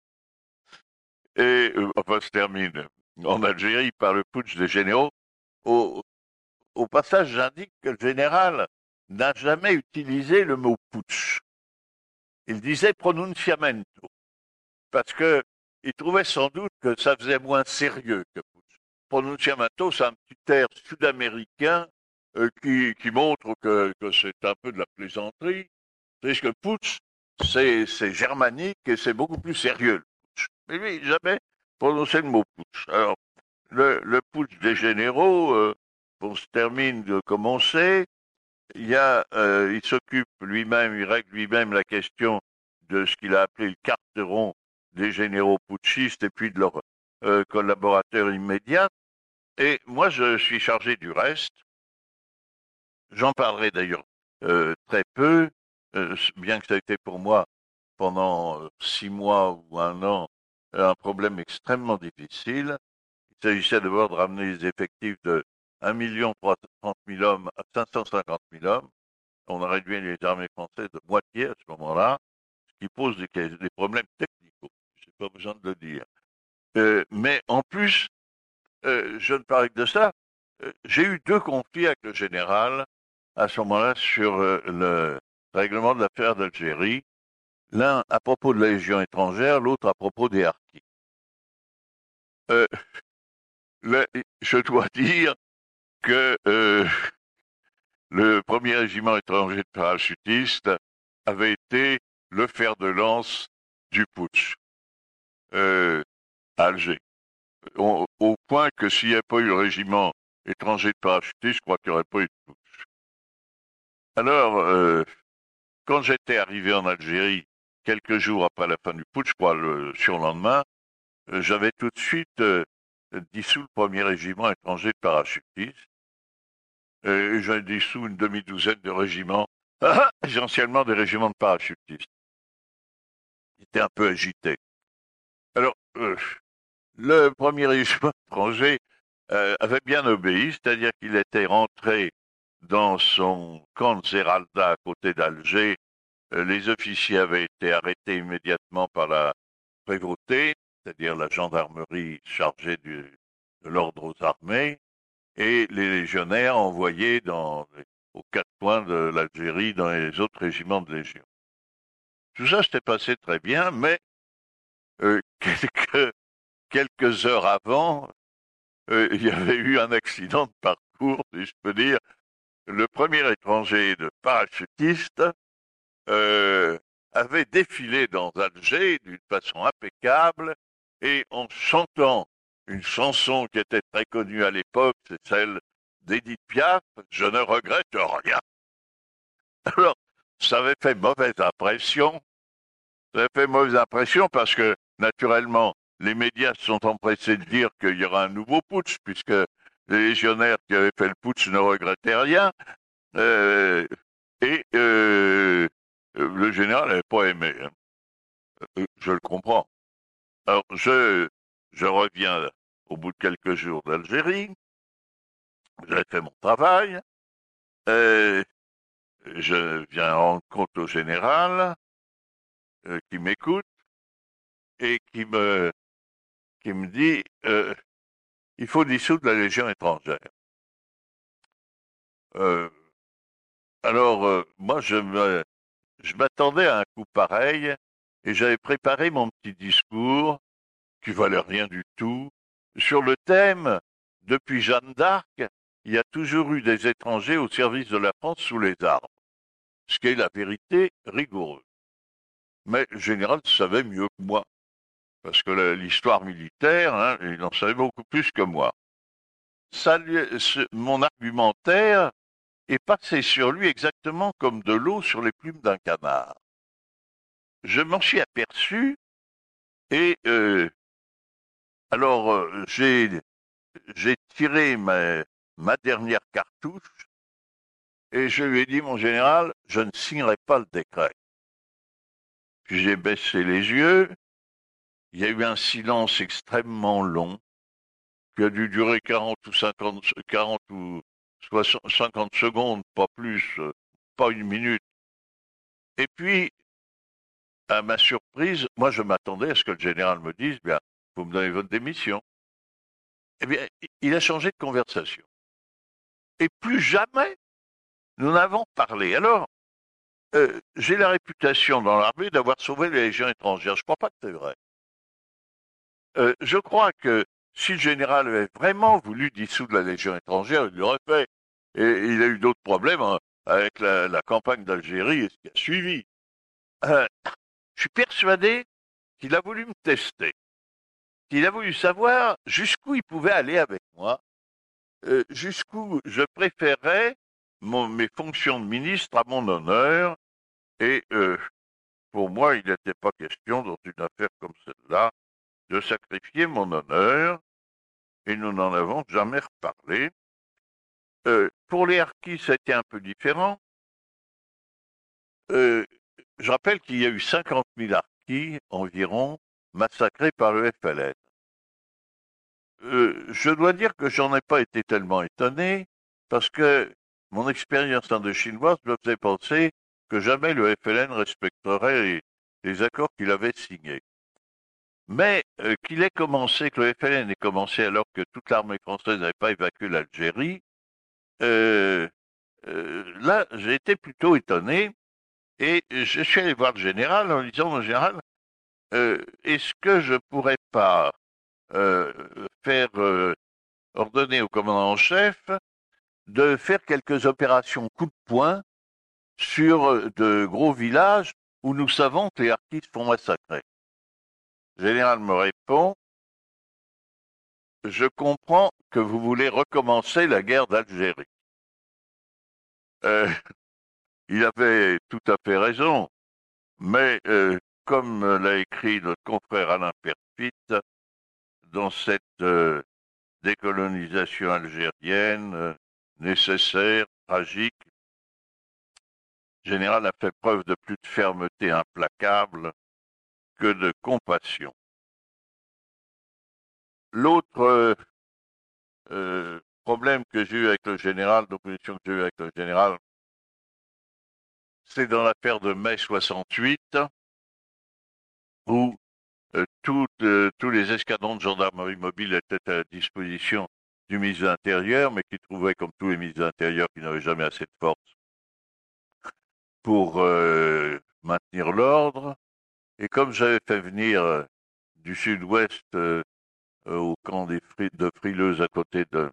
Et, enfin, se termine en Algérie par le putsch des généraux. Au passage, j'indique que le général n'a jamais utilisé le mot putsch. Il disait pronunciamento, parce que il trouvait sans doute que ça faisait moins sérieux que putsch. Pronunciamento, c'est un petit air sud-américain qui montre que c'est un peu de la plaisanterie. C'est que putsch, c'est germanique et c'est beaucoup plus sérieux. Le putsch. Mais lui, il n'a jamais prononcé le mot putsch. Alors, le putsch des généraux, on se termine de commencer. Il s'occupe lui-même, il règle lui-même la question de ce qu'il a appelé le carteron des généraux putschistes et puis de leurs collaborateurs immédiats. Et moi, je suis chargé du reste. J'en parlerai d'ailleurs très peu, bien que ça a été pour moi pendant 6 mois ou 1 an un problème extrêmement difficile. Il s'agissait d'abord de ramener les effectifs de 1,3 million hommes à 550 000 hommes. On a réduit les armées françaises de moitié à ce moment-là, ce qui pose des problèmes techniques. Je n'ai pas besoin de le dire. Mais en plus, je ne parle que de ça. J'ai eu 2 conflits avec le général à ce moment-là sur le règlement de l'affaire d'Algérie. L'un à propos de la Légion étrangère, l'autre à propos des harkis. Je dois dire que le premier régiment étranger de parachutistes avait été le fer de lance du putsch à Alger. Au point que s'il n'y avait pas eu le régiment étranger de parachutistes, je crois qu'il n'y aurait pas eu de putsch. Alors, quand j'étais arrivé en Algérie, quelques jours après la fin du putsch, je crois le surlendemain, j'avais tout de suite dissous le premier régiment étranger de parachutistes. Et j'ai dissous une demi-douzaine de régiments, essentiellement des régiments de parachutistes. Ils étaient un peu agités. Alors, le premier régiment étranger avait bien obéi, c'est-à-dire qu'il était rentré dans son camp de Zeralda à côté d'Alger. Les officiers avaient été arrêtés immédiatement par la prévôté, c'est-à-dire la gendarmerie chargée de l'ordre aux armées, et les légionnaires envoyés aux quatre coins de l'Algérie dans les autres régiments de Légion. Tout ça s'était passé très bien, mais quelques heures avant, il y avait eu un accident de parcours, si je peux dire. Le premier étranger de parachutiste avait défilé dans Alger d'une façon impeccable et en chantant une chanson qui était très connue à l'époque, c'est celle d'Édith Piaf, Je ne regrette rien. Alors, ça avait fait mauvaise impression. Ça avait fait mauvaise impression parce que, naturellement, les médias se sont empressés de dire qu'il y aura un nouveau putsch, puisque les légionnaires qui avaient fait le putsch ne regrettaient rien. Et le général n'avait pas aimé. Hein. Je le comprends. Alors, je reviens au bout de quelques jours d'Algérie. J'avais fait mon travail. Je viens rendre compte au général qui m'écoute et qui me dit il faut dissoudre la Légion étrangère. Alors, moi, je m'attendais à un coup pareil et j'avais préparé mon petit discours qui valait rien du tout sur le thème depuis Jeanne d'Arc, il y a toujours eu des étrangers au service de la France sous les armes, ce qui est la vérité rigoureuse. Mais le général savait mieux que moi, parce que l'histoire militaire, hein, il en savait beaucoup plus que moi. Mon argumentaire est passé sur lui exactement comme de l'eau sur les plumes d'un canard. Je m'en suis aperçu et alors j'ai tiré ma dernière cartouche et je lui ai dit, mon général, je ne signerai pas le décret. Puis j'ai baissé les yeux, il y a eu un silence extrêmement long, qui a dû durer 40 ou 50 secondes, pas plus, pas une minute. Et puis, à ma surprise, moi je m'attendais à ce que le général me dise, bien, vous me donnez votre démission. Eh bien, il a changé de conversation. Et plus jamais nous n'avons parlé. Alors, j'ai la réputation dans l'armée d'avoir sauvé les légions étrangères. Je ne crois pas que c'est vrai. Je crois que si le général avait vraiment voulu dissoudre la Légion étrangère, il l'aurait fait. Et il a eu d'autres problèmes hein, avec la campagne d'Algérie et ce qui a suivi. Je suis persuadé qu'il a voulu me tester. Qu'il a voulu savoir jusqu'où il pouvait aller avec moi, jusqu'où je préférais mes fonctions de ministre à mon honneur. Et pour moi, il n'était pas question, dans une affaire comme celle-là, de sacrifier mon honneur, et nous n'en avons jamais reparlé. Pour les harkis, ça a été un peu différent. Je rappelle qu'il y a eu 50 000 harkis environ massacrés par le FLN. Je dois dire que j'en ai pas été tellement étonné, parce que mon expérience indochinoise me faisait penser que jamais le FLN respecterait les accords qu'il avait signés. Mais que le FLN ait commencé alors que toute l'armée française n'avait pas évacué l'Algérie, là, j'ai été plutôt étonné et je suis allé voir le général en lui disant, mon général, est-ce que je pourrais pas faire ordonner au commandant en chef de faire quelques opérations coup de poing sur de gros villages où nous savons que les harkis se font massacrer. Le général me répond, je comprends que vous voulez recommencer la guerre d'Algérie. Il avait tout à fait raison, mais comme l'a écrit notre confrère Alain Perfit dans cette décolonisation algérienne, nécessaire, tragique. Le général a fait preuve de plus de fermeté implacable que de compassion. L'autre problème que j'ai eu avec le général, l'opposition que j'ai eu avec le général, c'est dans l'affaire de mai 68, où tous les escadrons de gendarmerie mobile étaient à la disposition du ministre de l'Intérieur, mais qui trouvait, comme tous les ministres de l'Intérieur, qu'ils n'avaient jamais assez de force pour maintenir l'ordre. Et comme j'avais fait venir du sud-ouest au camp de Frileuses à côté de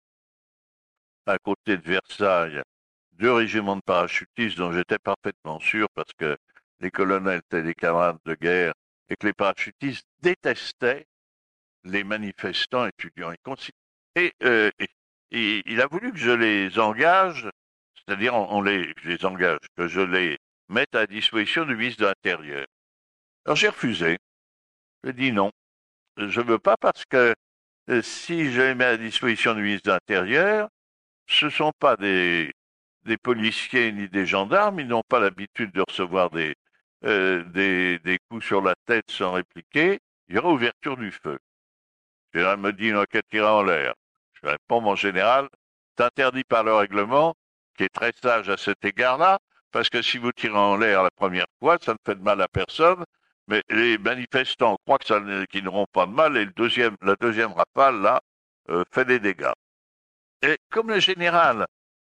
Versailles, 2 régiments de parachutistes dont j'étais parfaitement sûr parce que les colonels étaient des camarades de guerre et que les parachutistes détestaient les manifestants étudiants. Et il a voulu que je les engage, c'est-à-dire je les engage, que je les mette à la disposition du ministre de l'Intérieur. Alors j'ai refusé. J'ai dit non. Je veux pas parce que si je les mets à la disposition du ministre de l'Intérieur, ce sont pas des policiers ni des gendarmes, ils n'ont pas l'habitude de recevoir des coups sur la tête sans répliquer. Il y aura ouverture du feu. Le général me dit, il n'y a qu'à tirer en l'air. Je réponds, mon général, c'est interdit par le règlement, qui est très sage à cet égard-là, parce que si vous tirez en l'air la première fois, ça ne fait de mal à personne, mais les manifestants croient qu'ils n'auront pas de mal, et la deuxième rafale, là, fait des dégâts. Et comme le général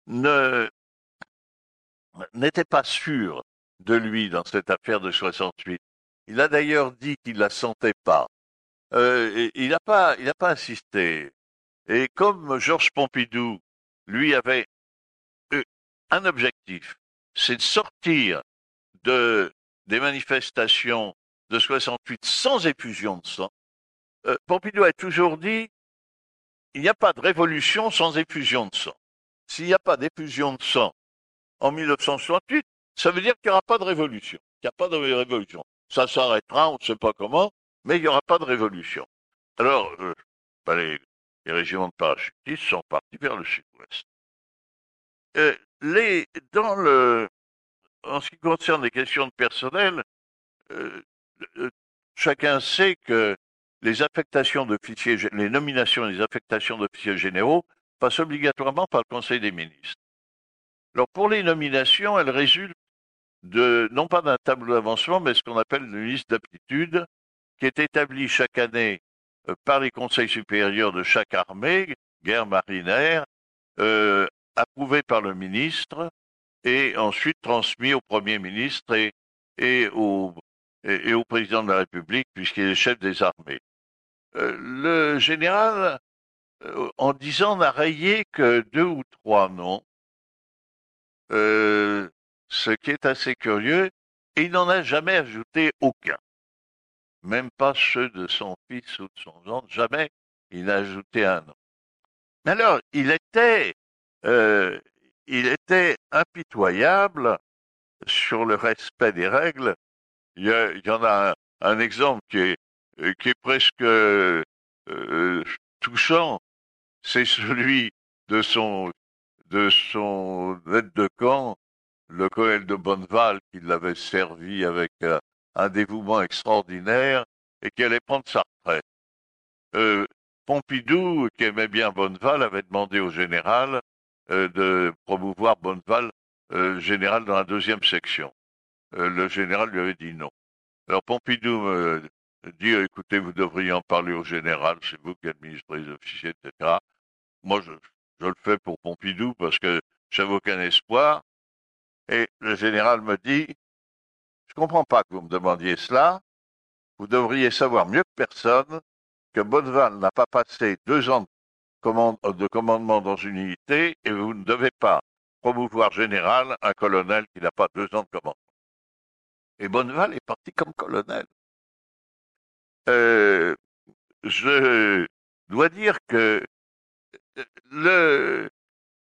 n'était pas sûr de lui dans cette affaire de 68, il a d'ailleurs dit qu'il la sentait pas. Il n'a pas insisté. Et comme Georges Pompidou, lui, avait un objectif, c'est de sortir des manifestations de 68 sans effusion de sang, Pompidou a toujours dit, il n'y a pas de révolution sans effusion de sang. S'il n'y a pas d'effusion de sang en 1968, ça veut dire qu'il n'y aura pas de révolution. Il n'y a pas de révolution. Ça s'arrêtera, on ne sait pas comment, mais il n'y aura pas de révolution. Alors, les régiments de parachutistes sont partis vers le sud-ouest. En ce qui concerne les questions de personnel, chacun sait que les nominations et les affectations d'officiers généraux passent obligatoirement par le Conseil des ministres. Alors, pour les nominations, elles résultent non pas d'un tableau d'avancement, mais ce qu'on appelle une liste d'aptitude qui est établie chaque année par les conseils supérieurs de chaque armée, guerre, marine, air, approuvé par le ministre et ensuite transmis au Premier ministre et au président de la République, puisqu'il est chef des armées. Le général, en 10 ans, n'a rayé que 2 ou 3 noms, ce qui est assez curieux, et il n'en a jamais ajouté aucun. Même pas ceux de son fils ou de son gendre, jamais il n'a ajouté un nom. Alors, il était impitoyable sur le respect des règles. Il y en a un exemple qui est presque touchant. C'est celui de son aide de camp, le colonel de Bonneval, qui l'avait servi avec un dévouement extraordinaire et qui allait prendre sa retraite. Pompidou, qui aimait bien Bonneval, avait demandé au général de promouvoir Bonneval général dans la 2e section. Le général lui avait dit non. Alors Pompidou me dit, écoutez, vous devriez en parler au général, c'est vous qui administrez les officiers, etc. Moi, je le fais pour Pompidou parce que j'avais aucun espoir. Et le général me dit, je comprends pas que vous me demandiez cela. Vous devriez savoir mieux que personne que Bonneval n'a pas passé 2 ans de commandement dans une unité et vous ne devez pas promouvoir général un colonel qui n'a pas 2 ans de commandement. Et Bonneval est parti comme colonel. Je dois dire que le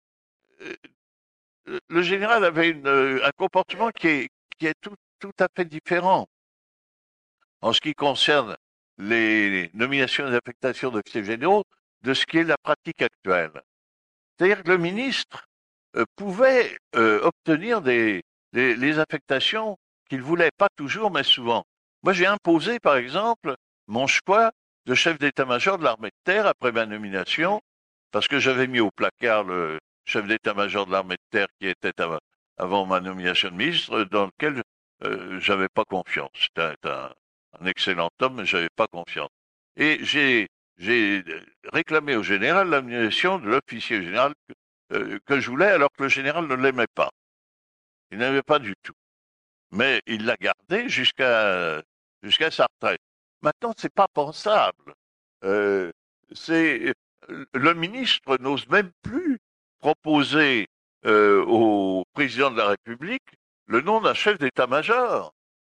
général avait un comportement qui est tout à fait différent. En ce qui concerne les nominations et les affectations d'officiers généraux, de ce qui est la pratique actuelle. C'est-à-dire que le ministre pouvait obtenir les affectations qu'il voulait, pas toujours, mais souvent. Moi, j'ai imposé, par exemple, mon choix de chef d'état-major de l'armée de terre après ma nomination, parce que j'avais mis au placard le chef d'état-major de l'armée de terre qui était avant ma nomination de ministre, dans lequel j'avais pas confiance. C'était un excellent homme, mais j'avais pas confiance. Et j'ai réclamé au général la nomination de l'officier général que je voulais, alors que le général ne l'aimait pas. Il n'aimait pas du tout. Mais il l'a gardé jusqu'à sa retraite. Maintenant, c'est pas pensable. Euh, le ministre n'ose même plus proposer au président de la République le nom d'un chef d'état-major.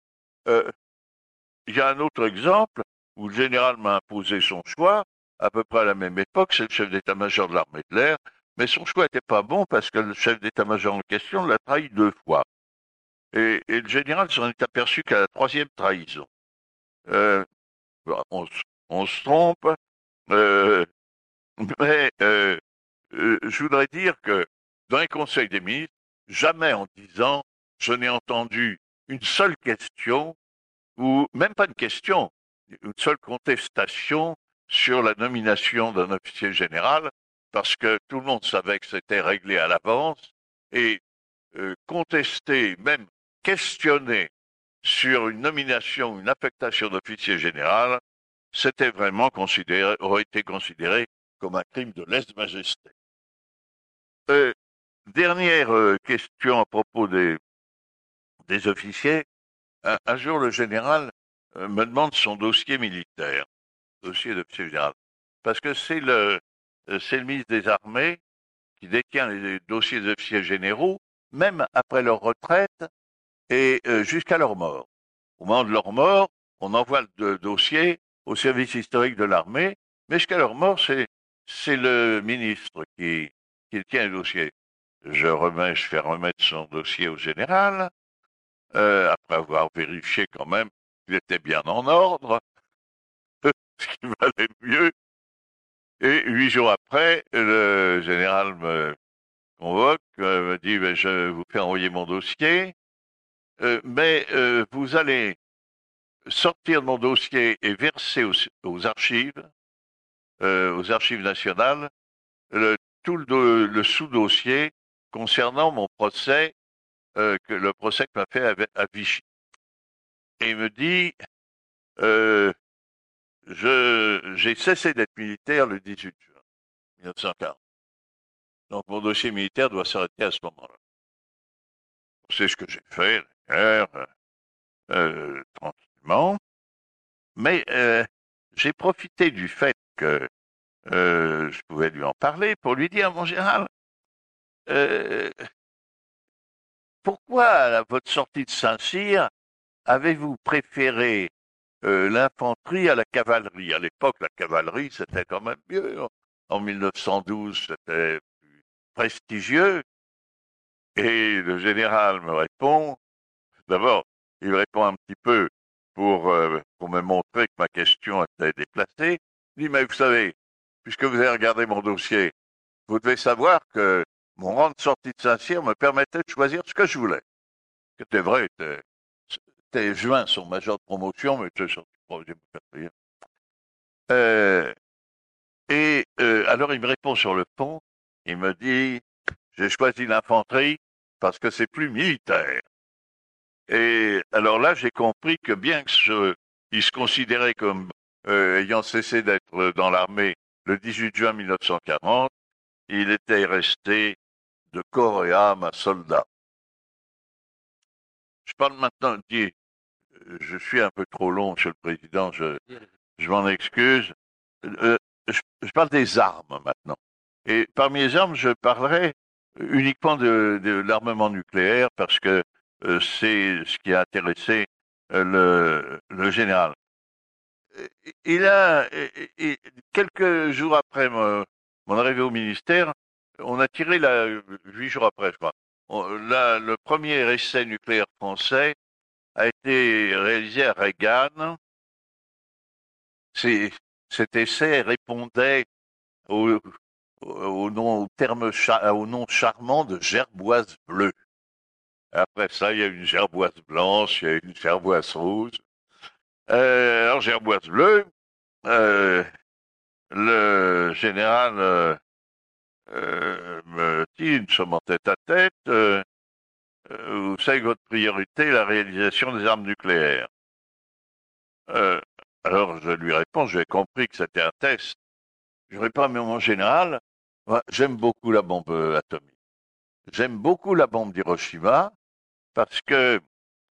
Il y a un autre exemple où le général m'a imposé son choix, à peu près à la même époque, c'est le chef d'état-major de l'armée de l'air, mais son choix n'était pas bon parce que le chef d'état-major en question l'a trahi 2 fois. Et le général s'en est aperçu qu'à la 3e trahison. Euh, on se trompe, euh, mais je voudrais dire que dans les conseils des ministres, jamais en 10 ans, je n'ai entendu une seule question, ou même pas une question, une seule contestation sur la nomination d'un officier général, parce que tout le monde savait que c'était réglé à l'avance, et contester, même questionner sur une nomination, une affectation d'officier général, c'était vraiment aurait été considéré comme un crime de lèse-majesté. Dernière question à propos des officiers. Un jour, le général me demande son dossier militaire, dossier d'officier général, parce que c'est le ministre des Armées qui détient les dossiers des officiers généraux, même après leur retraite et jusqu'à leur mort. Au moment de leur mort, on envoie le dossier au service historique de l'armée, mais jusqu'à leur mort, c'est le ministre qui tient le dossier. Je fais remettre son dossier au général, après avoir vérifié quand même qu'il était bien en ordre, ce qui valait mieux. Et 8 jours après, le général me convoque, me dit ben, je vous fais envoyer mon dossier, mais vous allez sortir de mon dossier et verser aux archives nationales, tout le sous-dossier concernant mon procès, le procès que m'a fait à Vichy. Et il me dit, j'ai cessé d'être militaire le 18 juin 1940. Donc mon dossier militaire doit s'arrêter à ce moment-là. C'est ce que j'ai fait, tranquillement. Mais j'ai profité du fait que je pouvais lui en parler pour lui dire, mon général, pourquoi à votre sortie de Saint-Cyr avez-vous préféré l'infanterie à la cavalerie? À l'époque, la cavalerie, c'était quand même mieux. En 1912, c'était plus prestigieux. Et le général me répond, d'abord, il me répond un petit peu pour me montrer que ma question était déplacée. Il dit, mais vous savez, puisque vous avez regardé mon dossier, vous devez savoir que mon rang de sortie de Saint-Cyr me permettait de choisir ce que je voulais. C'était vrai, c'était juin, son major de promotion, mais j'étais sorti 3e ou 4e. Alors il me répond sur le fond, il me dit, j'ai choisi l'infanterie parce que c'est plus militaire. Et alors là, j'ai compris que bien que il se considérait comme ayant cessé d'être dans l'armée le 18 juin 1940, il était resté de corps et âme un soldat. Je parle maintenant, je suis un peu trop long, Monsieur le Président, je m'en excuse. Je parle des armes maintenant. Et parmi les armes, je parlerai uniquement de l'armement nucléaire parce que c'est ce qui a intéressé le général. Quelques jours après mon arrivée au ministère, on a tiré 8 jours après, je crois. Le premier essai nucléaire français a été réalisé à Reagan. Cet essai répondait au, au nom charmant de gerboise bleue. Après ça, il y a une gerboise blanche, il y a une gerboise rouge. Alors, gerboise bleue, le général me dit, nous sommes en tête à tête, vous savez que votre priorité est la réalisation des armes nucléaires. Alors, je lui réponds, j'ai compris que c'était un test. Je réponds, mais mon général, moi, j'aime beaucoup la bombe atomique. J'aime beaucoup la bombe d'Hiroshima parce que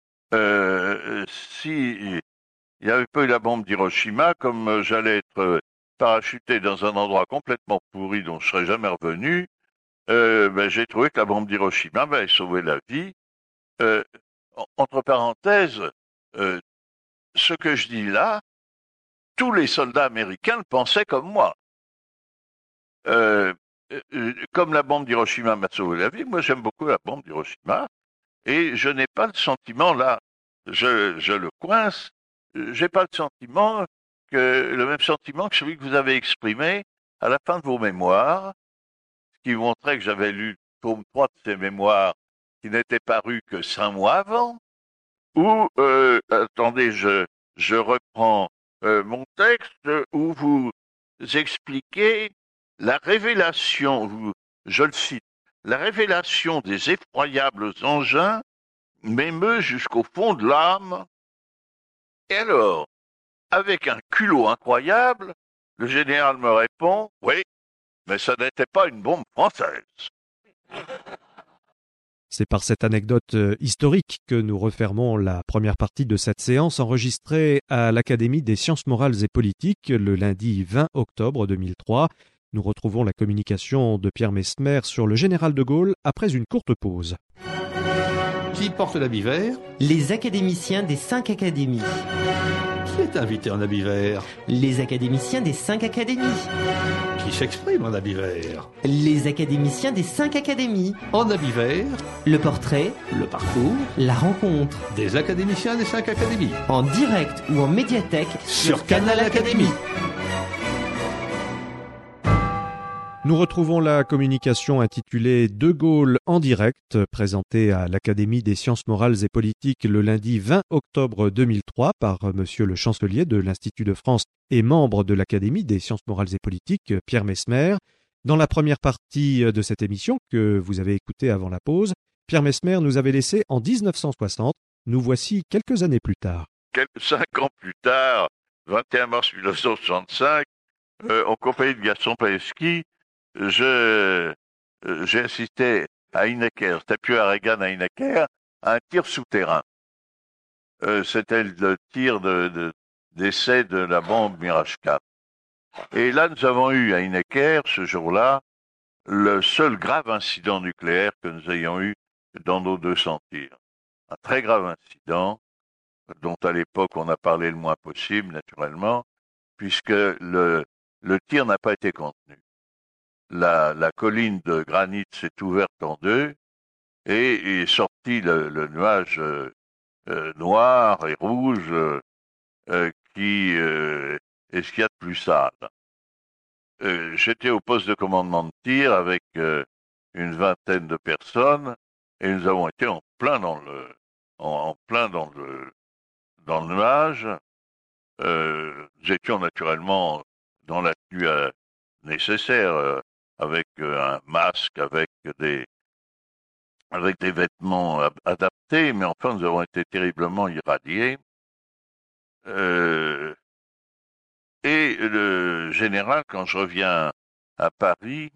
si il n'y avait pas eu la bombe d'Hiroshima, comme j'allais être parachuté dans un endroit complètement pourri dont je serais jamais revenu, j'ai trouvé que la bombe d'Hiroshima m'avait sauvé la vie. Euh, Entre parenthèses, euh, ce que je dis là, tous les soldats américains le pensaient comme moi. Comme la bombe d'Hiroshima m'a sauvé la vie, moi j'aime beaucoup la bombe d'Hiroshima, et je n'ai pas le sentiment là, je le coince, j'ai pas le même sentiment que celui que vous avez exprimé à la fin de vos mémoires, ce qui montrait que j'avais lu le tome 3 de ces mémoires qui n'étaient parus que 5 mois avant, ou, attendez, je reprends mon texte où vous expliquez la révélation, je le cite, la révélation des effroyables engins m'émeut jusqu'au fond de l'âme. Et alors, avec un culot incroyable, le général me répond, oui, mais ça n'était pas une bombe française. C'est par cette anecdote historique que nous refermons la première partie de cette séance enregistrée à l'Académie des sciences morales et politiques le lundi 20 octobre 2003. Nous retrouvons la communication de Pierre Messmer sur le général de Gaulle après une courte pause. Qui porte l'habit vert? Les académiciens des 5 académies. Qui est invité en habit vert? Les académiciens des 5 académies. Qui s'exprime en habit vert? Les académiciens des 5 académies. En habit vert, Le portrait, le parcours la rencontre. des académiciens des 5 académies. En direct ou en médiathèque Sur Canal Académie. Nous retrouvons la communication intitulée De Gaulle en direct, présentée à l'Académie des sciences morales et politiques le lundi 20 octobre 2003 par Monsieur le chancelier de l'Institut de France et membre de l'Académie des sciences morales et politiques, Pierre Messmer. Dans la première partie de cette émission que vous avez écoutée avant la pause, Pierre Messmer nous avait laissé en 1960. Nous voici quelques années plus tard. 5 ans plus tard, 21 mars 1965, en compagnie de Gaston Paeski, j'ai assisté à Heinecker, c'était plus à Reagan à Heinecker, à un tir souterrain. C'était le tir d'essai de la bombe Mirage 4. Et là, nous avons eu à Heinecker, ce jour-là, le seul grave incident nucléaire que nous ayons eu dans nos 200 tirs. Un très grave incident, dont à l'époque on a parlé le moins possible, naturellement, puisque le tir n'a pas été contenu. La colline de granit s'est ouverte en deux et est sorti le nuage noir et rouge qui est ce qu'il y a de plus sale. J'étais au poste de commandement de tir avec une vingtaine de personnes et nous avons été en plein dans le nuage. Nous étions naturellement dans la tenue nécessaire, avec un masque, avec des vêtements adaptés, mais enfin nous avons été terriblement irradiés. Et le général, quand je reviens à Paris,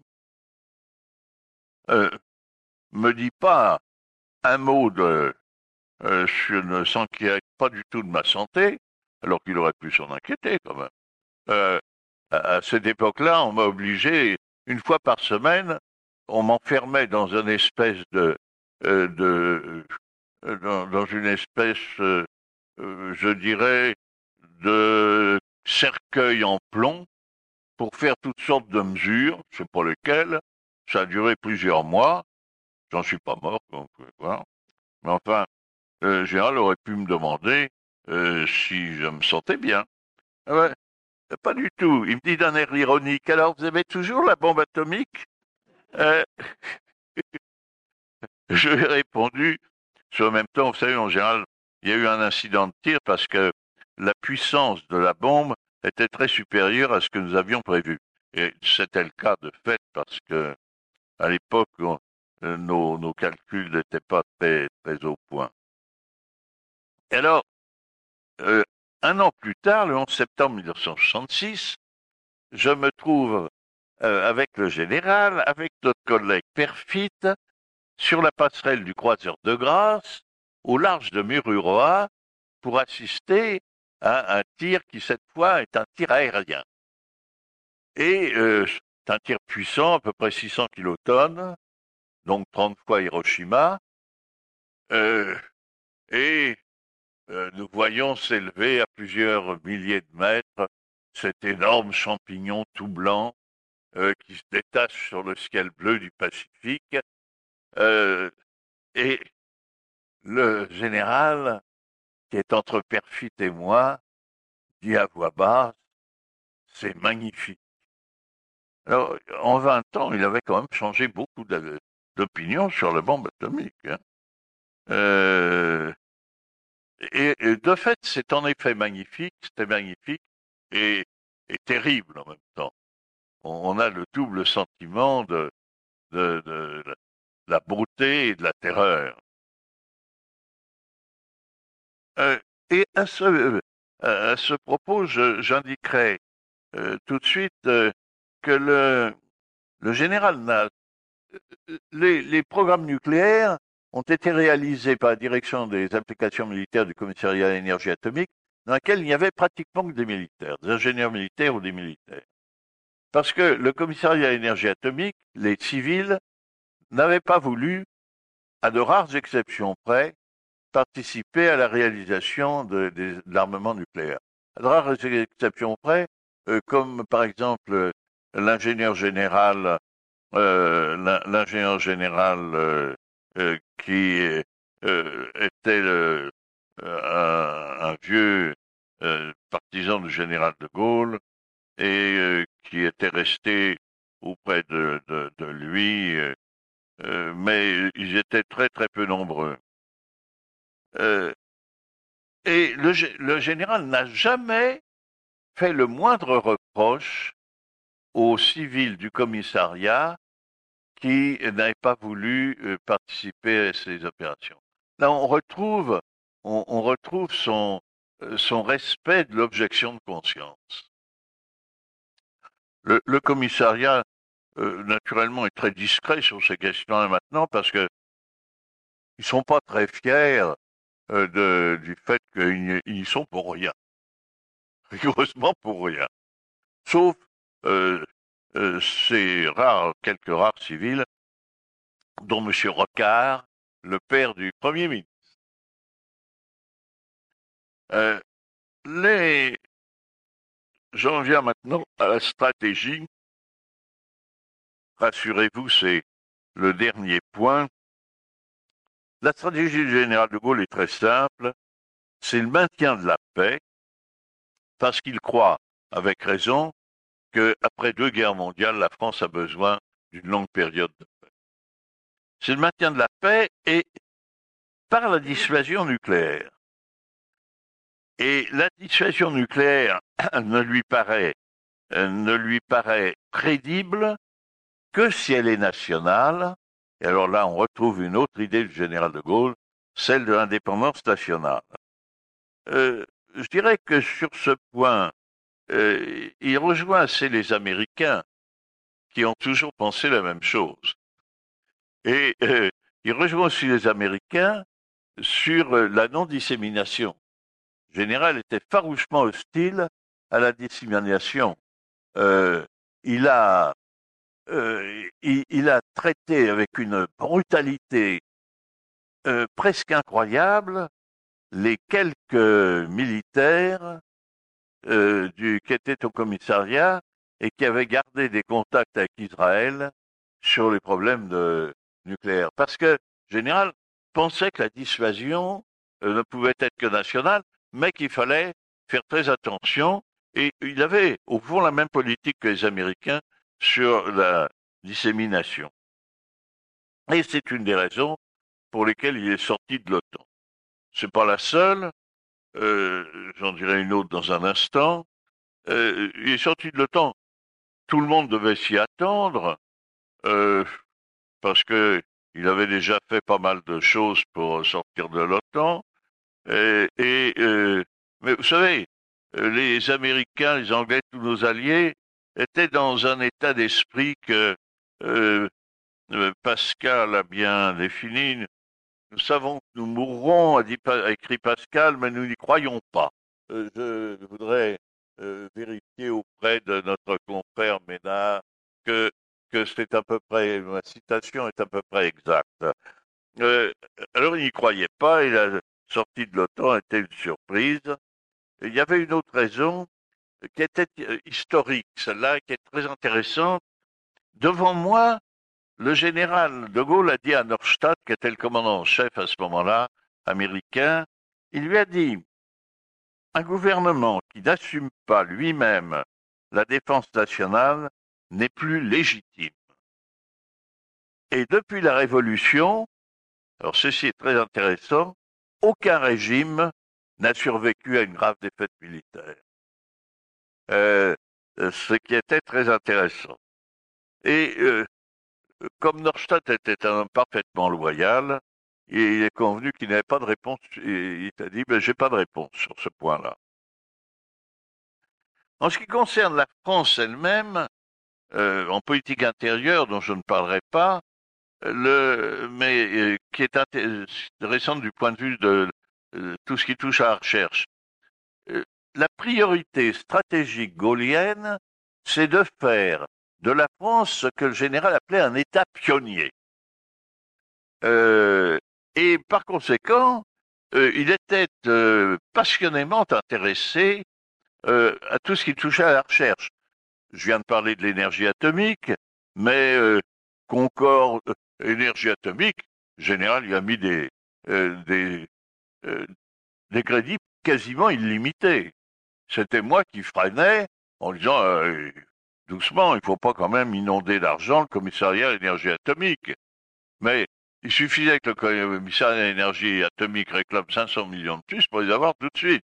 me dit pas un mot je ne s'inquiète pas du tout de ma santé, alors qu'il aurait pu s'en inquiéter quand même. À cette époque-là, on m'a obligé, une fois par semaine, on m'enfermait dans une espèce dans une espèce, je dirais, de cercueil en plomb pour faire toutes sortes de mesures, je sais pas lesquelles. Ça a duré plusieurs mois. J'en suis pas mort, comme vous pouvez voir. Mais enfin, le général aurait pu me demander si je me sentais bien. Ah ouais. Pas du tout. Il me dit d'un air ironique, alors vous aimez toujours la bombe atomique? Euh, je lui ai répondu, sur le même temps, vous savez, en général, il y a eu un incident de tir parce que la puissance de la bombe était très supérieure à ce que nous avions prévu. Et c'était le cas de fait parce que à l'époque, nos calculs n'étaient pas très, très au point. Et alors, un an plus tard, le 11 septembre 1966, je me trouve avec le général, avec notre collègue Perfit, sur la passerelle du croiseur de Grasse, au large de Mururoa, pour assister à un tir qui, cette fois, est un tir aérien. Et c'est un tir puissant, à peu près 600 kilotonnes, donc 30 fois Hiroshima, et nous voyons s'élever à plusieurs milliers de mètres cet énorme champignon tout blanc qui se détache sur le ciel bleu du Pacifique. Et le général, qui est entre Perfit et moi, dit à voix basse, c'est magnifique. Alors, en 20 ans, il avait quand même changé beaucoup d'opinion sur la bombe atomique. Hein. Et de fait, c'est en effet magnifique, c'était magnifique et terrible en même temps. On a le double sentiment de la beauté et de la terreur. Et à ce propos, j'indiquerai tout de suite que le général les programmes nucléaires ont été réalisés par la direction des applications militaires du commissariat à l'énergie atomique, dans laquelle il n'y avait pratiquement que des militaires, des ingénieurs militaires ou des militaires. Parce que le commissariat à l'énergie atomique, les civils, n'avaient pas voulu, à de rares exceptions près, participer à la réalisation de l'armement nucléaire. À de rares exceptions près, comme par exemple l'ingénieur général qui était un vieux partisan du général de Gaulle et qui était resté auprès de lui, mais ils étaient très très peu nombreux. Et le général n'a jamais fait le moindre reproche aux civils du commissariat qui n'avaient pas voulu participer à ces opérations. Là, on retrouve son respect de l'objection de conscience. Le commissariat, naturellement, est très discret sur ces questions-là maintenant parce que ils sont pas très fiers du fait qu'ils y sont pour rien. Rigoureusement pour rien. Sauf ces quelques rares civils, dont M. Rocard, le père du Premier ministre. J'en viens maintenant à la stratégie. Rassurez-vous, c'est le dernier point. La stratégie du général de Gaulle est très simple. C'est le maintien de la paix, parce qu'il croit, avec raison, qu'après 2 guerres mondiales, la France a besoin d'une longue période de paix. C'est le maintien de la paix et par la dissuasion nucléaire. Et la dissuasion nucléaire ne lui paraît crédible que si elle est nationale. Et alors là, on retrouve une autre idée du général de Gaulle, celle de l'indépendance nationale. Je dirais que sur ce point, il rejoint assez les Américains qui ont toujours pensé la même chose. Et il rejoint aussi les Américains sur la non-dissémination. Le général était farouchement hostile à la dissémination. Il a traité avec une brutalité presque incroyable les quelques militaires qui étaient au commissariat et qui avaient gardé des contacts avec Israël sur les problèmes nucléaires. Parce que le général pensait que la dissuasion ne pouvait être que nationale, mais qu'il fallait faire très attention Et il avait, au fond, la même politique que les Américains sur la dissémination. Et c'est une des raisons pour lesquelles il est sorti de l'OTAN. C'est pas la seule, j'en dirai une autre dans un instant. Il est sorti de l'OTAN. Tout le monde devait s'y attendre, parce que il avait déjà fait pas mal de choses pour sortir de l'OTAN. Mais vous savez, les Américains, les Anglais, tous nos alliés étaient dans un état d'esprit que euh, Pascal a bien défini. Nous savons que nous mourrons, a écrit Pascal, mais nous n'y croyons pas. Je voudrais vérifier auprès de notre confrère Ménard que, que c'est à peu près, ma citation est à peu près exacte. Euh, alors il n'y croyait pas, et la sortie de l'OTAN était une surprise. Et il y avait une autre raison qui était historique, celle-là, qui est très intéressante. Devant moi, le général de Gaulle a dit à Norstadt, qui était le commandant en chef à ce moment-là, américain, il lui a dit, un gouvernement qui n'assume pas lui-même la défense nationale n'est plus légitime. Et depuis la Révolution, alors ceci est très intéressant, aucun régime n'a survécu à une grave défaite militaire. Ce qui était très intéressant. Et comme Norstadt était un homme parfaitement loyal, il est convenu qu'il n'avait pas de réponse. Il a dit, ben, j'ai pas de réponse sur ce point-là. En ce qui concerne la France elle-même, en politique intérieure, dont je ne parlerai pas, mais qui est intéressante du point de vue de tout ce qui touche à la recherche. La priorité stratégique gaullienne, c'est de faire de la France ce que le général appelait un État pionnier. Et par conséquent, il était passionnément intéressé à tout ce qui touchait à la recherche. Je viens de parler de l'énergie atomique, mais Concorde, énergie atomique, le général il a mis des crédits quasiment illimités. C'était moi qui freinais en disant doucement, il ne faut pas quand même inonder d'argent le commissariat à l'énergie atomique. Mais il suffisait que le commissariat à l'énergie atomique réclame 500 millions de plus pour les avoir tout de suite.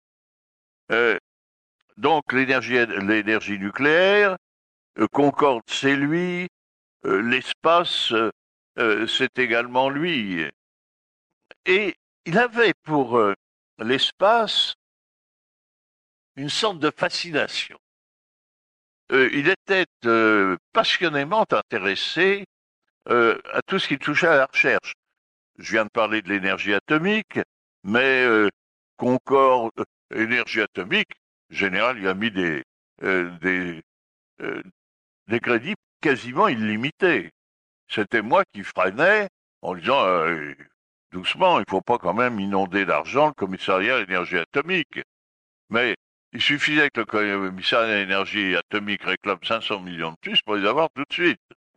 Donc l'énergie nucléaire, Concorde c'est lui, l'espace c'est également lui. Et il avait pour l'espace une sorte de fascination. Il était passionnément intéressé à tout ce qui touchait à la recherche. Je viens de parler de l'énergie atomique, mais Concorde, énergie atomique, en général, il a mis des crédits quasiment illimités. C'était moi qui freinais en disant doucement, il ne faut pas quand même inonder d'argent le commissariat à l'énergie atomique. Mais il suffisait que le commissariat à l'énergie atomique réclame 500 millions de plus pour les avoir tout de suite.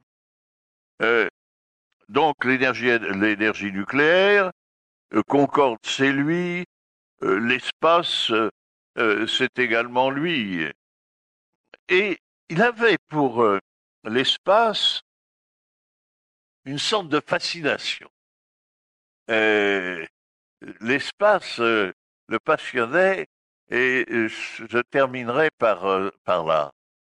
Donc l'énergie nucléaire, Concorde c'est lui, l'espace c'est également lui. Et il avait pour l'espace une sorte de fascination. L'espace le passionnait et je terminerai par là.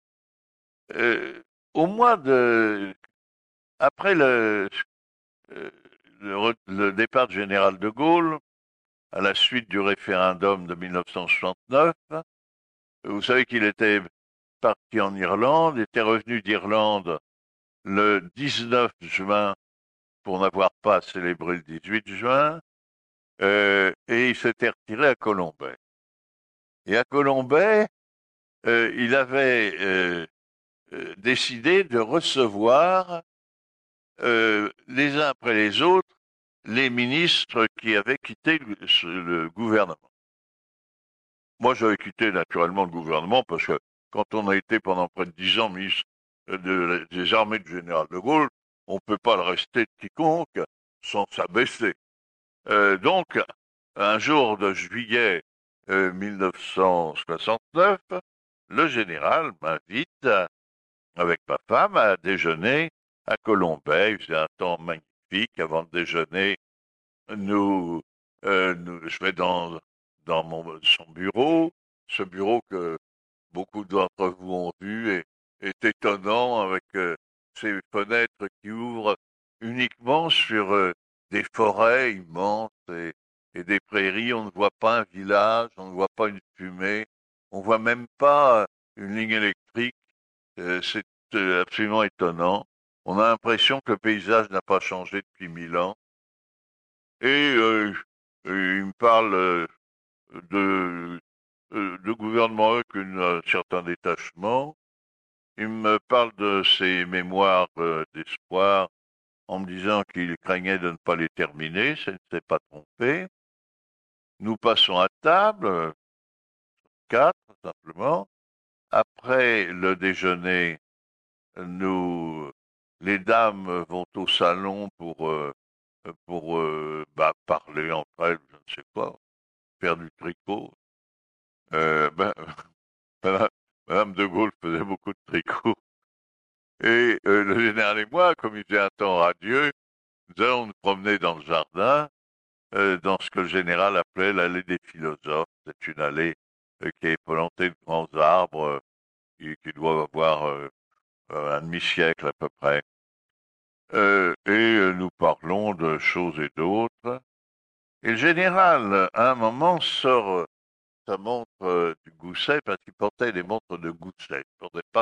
Au mois de après le départ du général de Gaulle, à la suite du référendum de 1969, vous savez qu'il était parti en Irlande, était revenu d'Irlande le 19 juin pour n'avoir pas célébré le 18 juin, et il s'était retiré à Colombey. Et à Colombey, il avait décidé de recevoir les uns après les autres les ministres qui avaient quitté le gouvernement. Moi, j'avais quitté naturellement le gouvernement parce que quand on a été pendant près de 10 ans ministre des armées du général de Gaulle, on ne peut pas le rester de quiconque sans s'abaisser. Donc, un jour de juillet 1969, le général m'invite avec ma femme à déjeuner à Colombey. Il faisait un temps magnifique. Avant le déjeuner, je vais dans son bureau. Ce bureau que beaucoup d'entre vous ont vu est étonnant, avec ses fenêtres qui ouvrent uniquement sur des forêts immenses et des prairies. On ne voit pas un village, on ne voit pas une fumée, on ne voit même pas une ligne électrique. C'est absolument étonnant. On a l'impression que le paysage n'a pas changé depuis 1000 ans. Et il me parle de gouvernement avec un certain détachement. Il me parle de ses mémoires d'espoir en me disant qu'il craignait de ne pas les terminer, ça ne s'est pas trompé. Nous passons à table, 4 simplement. Après le déjeuner, les dames vont au salon pour parler entre elles, je ne sais pas, faire du tricot. Madame, Madame de Gaulle faisait beaucoup de tricot. Et le général et moi, comme il faisait un temps radieux, nous allons nous promener dans le jardin, dans ce que le général appelait l'allée des philosophes. C'est une allée qui est plantée de grands arbres qui doivent avoir un demi-siècle à peu près. Et nous parlons de choses et d'autres. Et le général, à un moment, sort sa montre du gousset, parce qu'il portait des montres de gousset. Il ne portait pas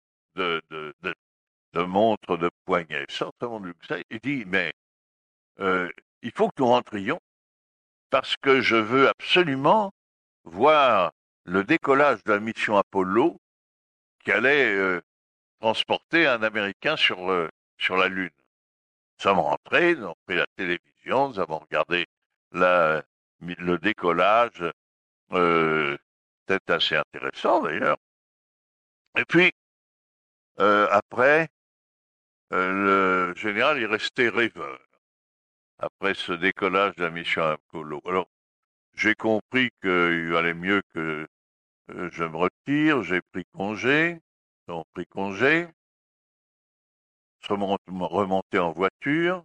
de montre de poignet. Il sort sa montre du gousset et dit, mais il faut que nous rentrions, parce que je veux absolument voir le décollage de la mission Apollo qui allait transporter un Américain sur la Lune. Nous sommes rentrés, nous avons pris la télévision, nous avons regardé le décollage. C'était assez intéressant d'ailleurs. Et puis, après, le général est resté rêveur après ce décollage de la mission Apollo. Alors, j'ai compris qu'il valait mieux que je me retire. J'ai pris congé. Nous avons pris congé. Nous sommes remontés en voiture.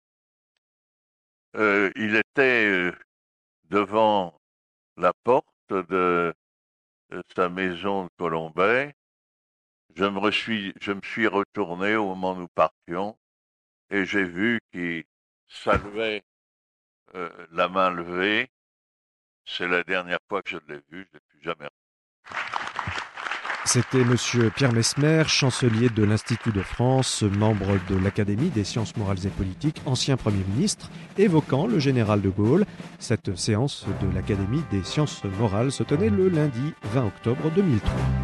Il était devant la porte de sa maison de Colombey. Je me suis retourné au moment où nous partions et j'ai vu qu'il saluait la main levée. C'est la dernière fois que je l'ai vu, je ne l'ai plus jamais revu. C'était Monsieur Pierre Messmer, chancelier de l'Institut de France, membre de l'Académie des sciences morales et politiques, ancien Premier ministre, évoquant le général de Gaulle. Cette séance de l'Académie des sciences morales se tenait le lundi 20 octobre 2003.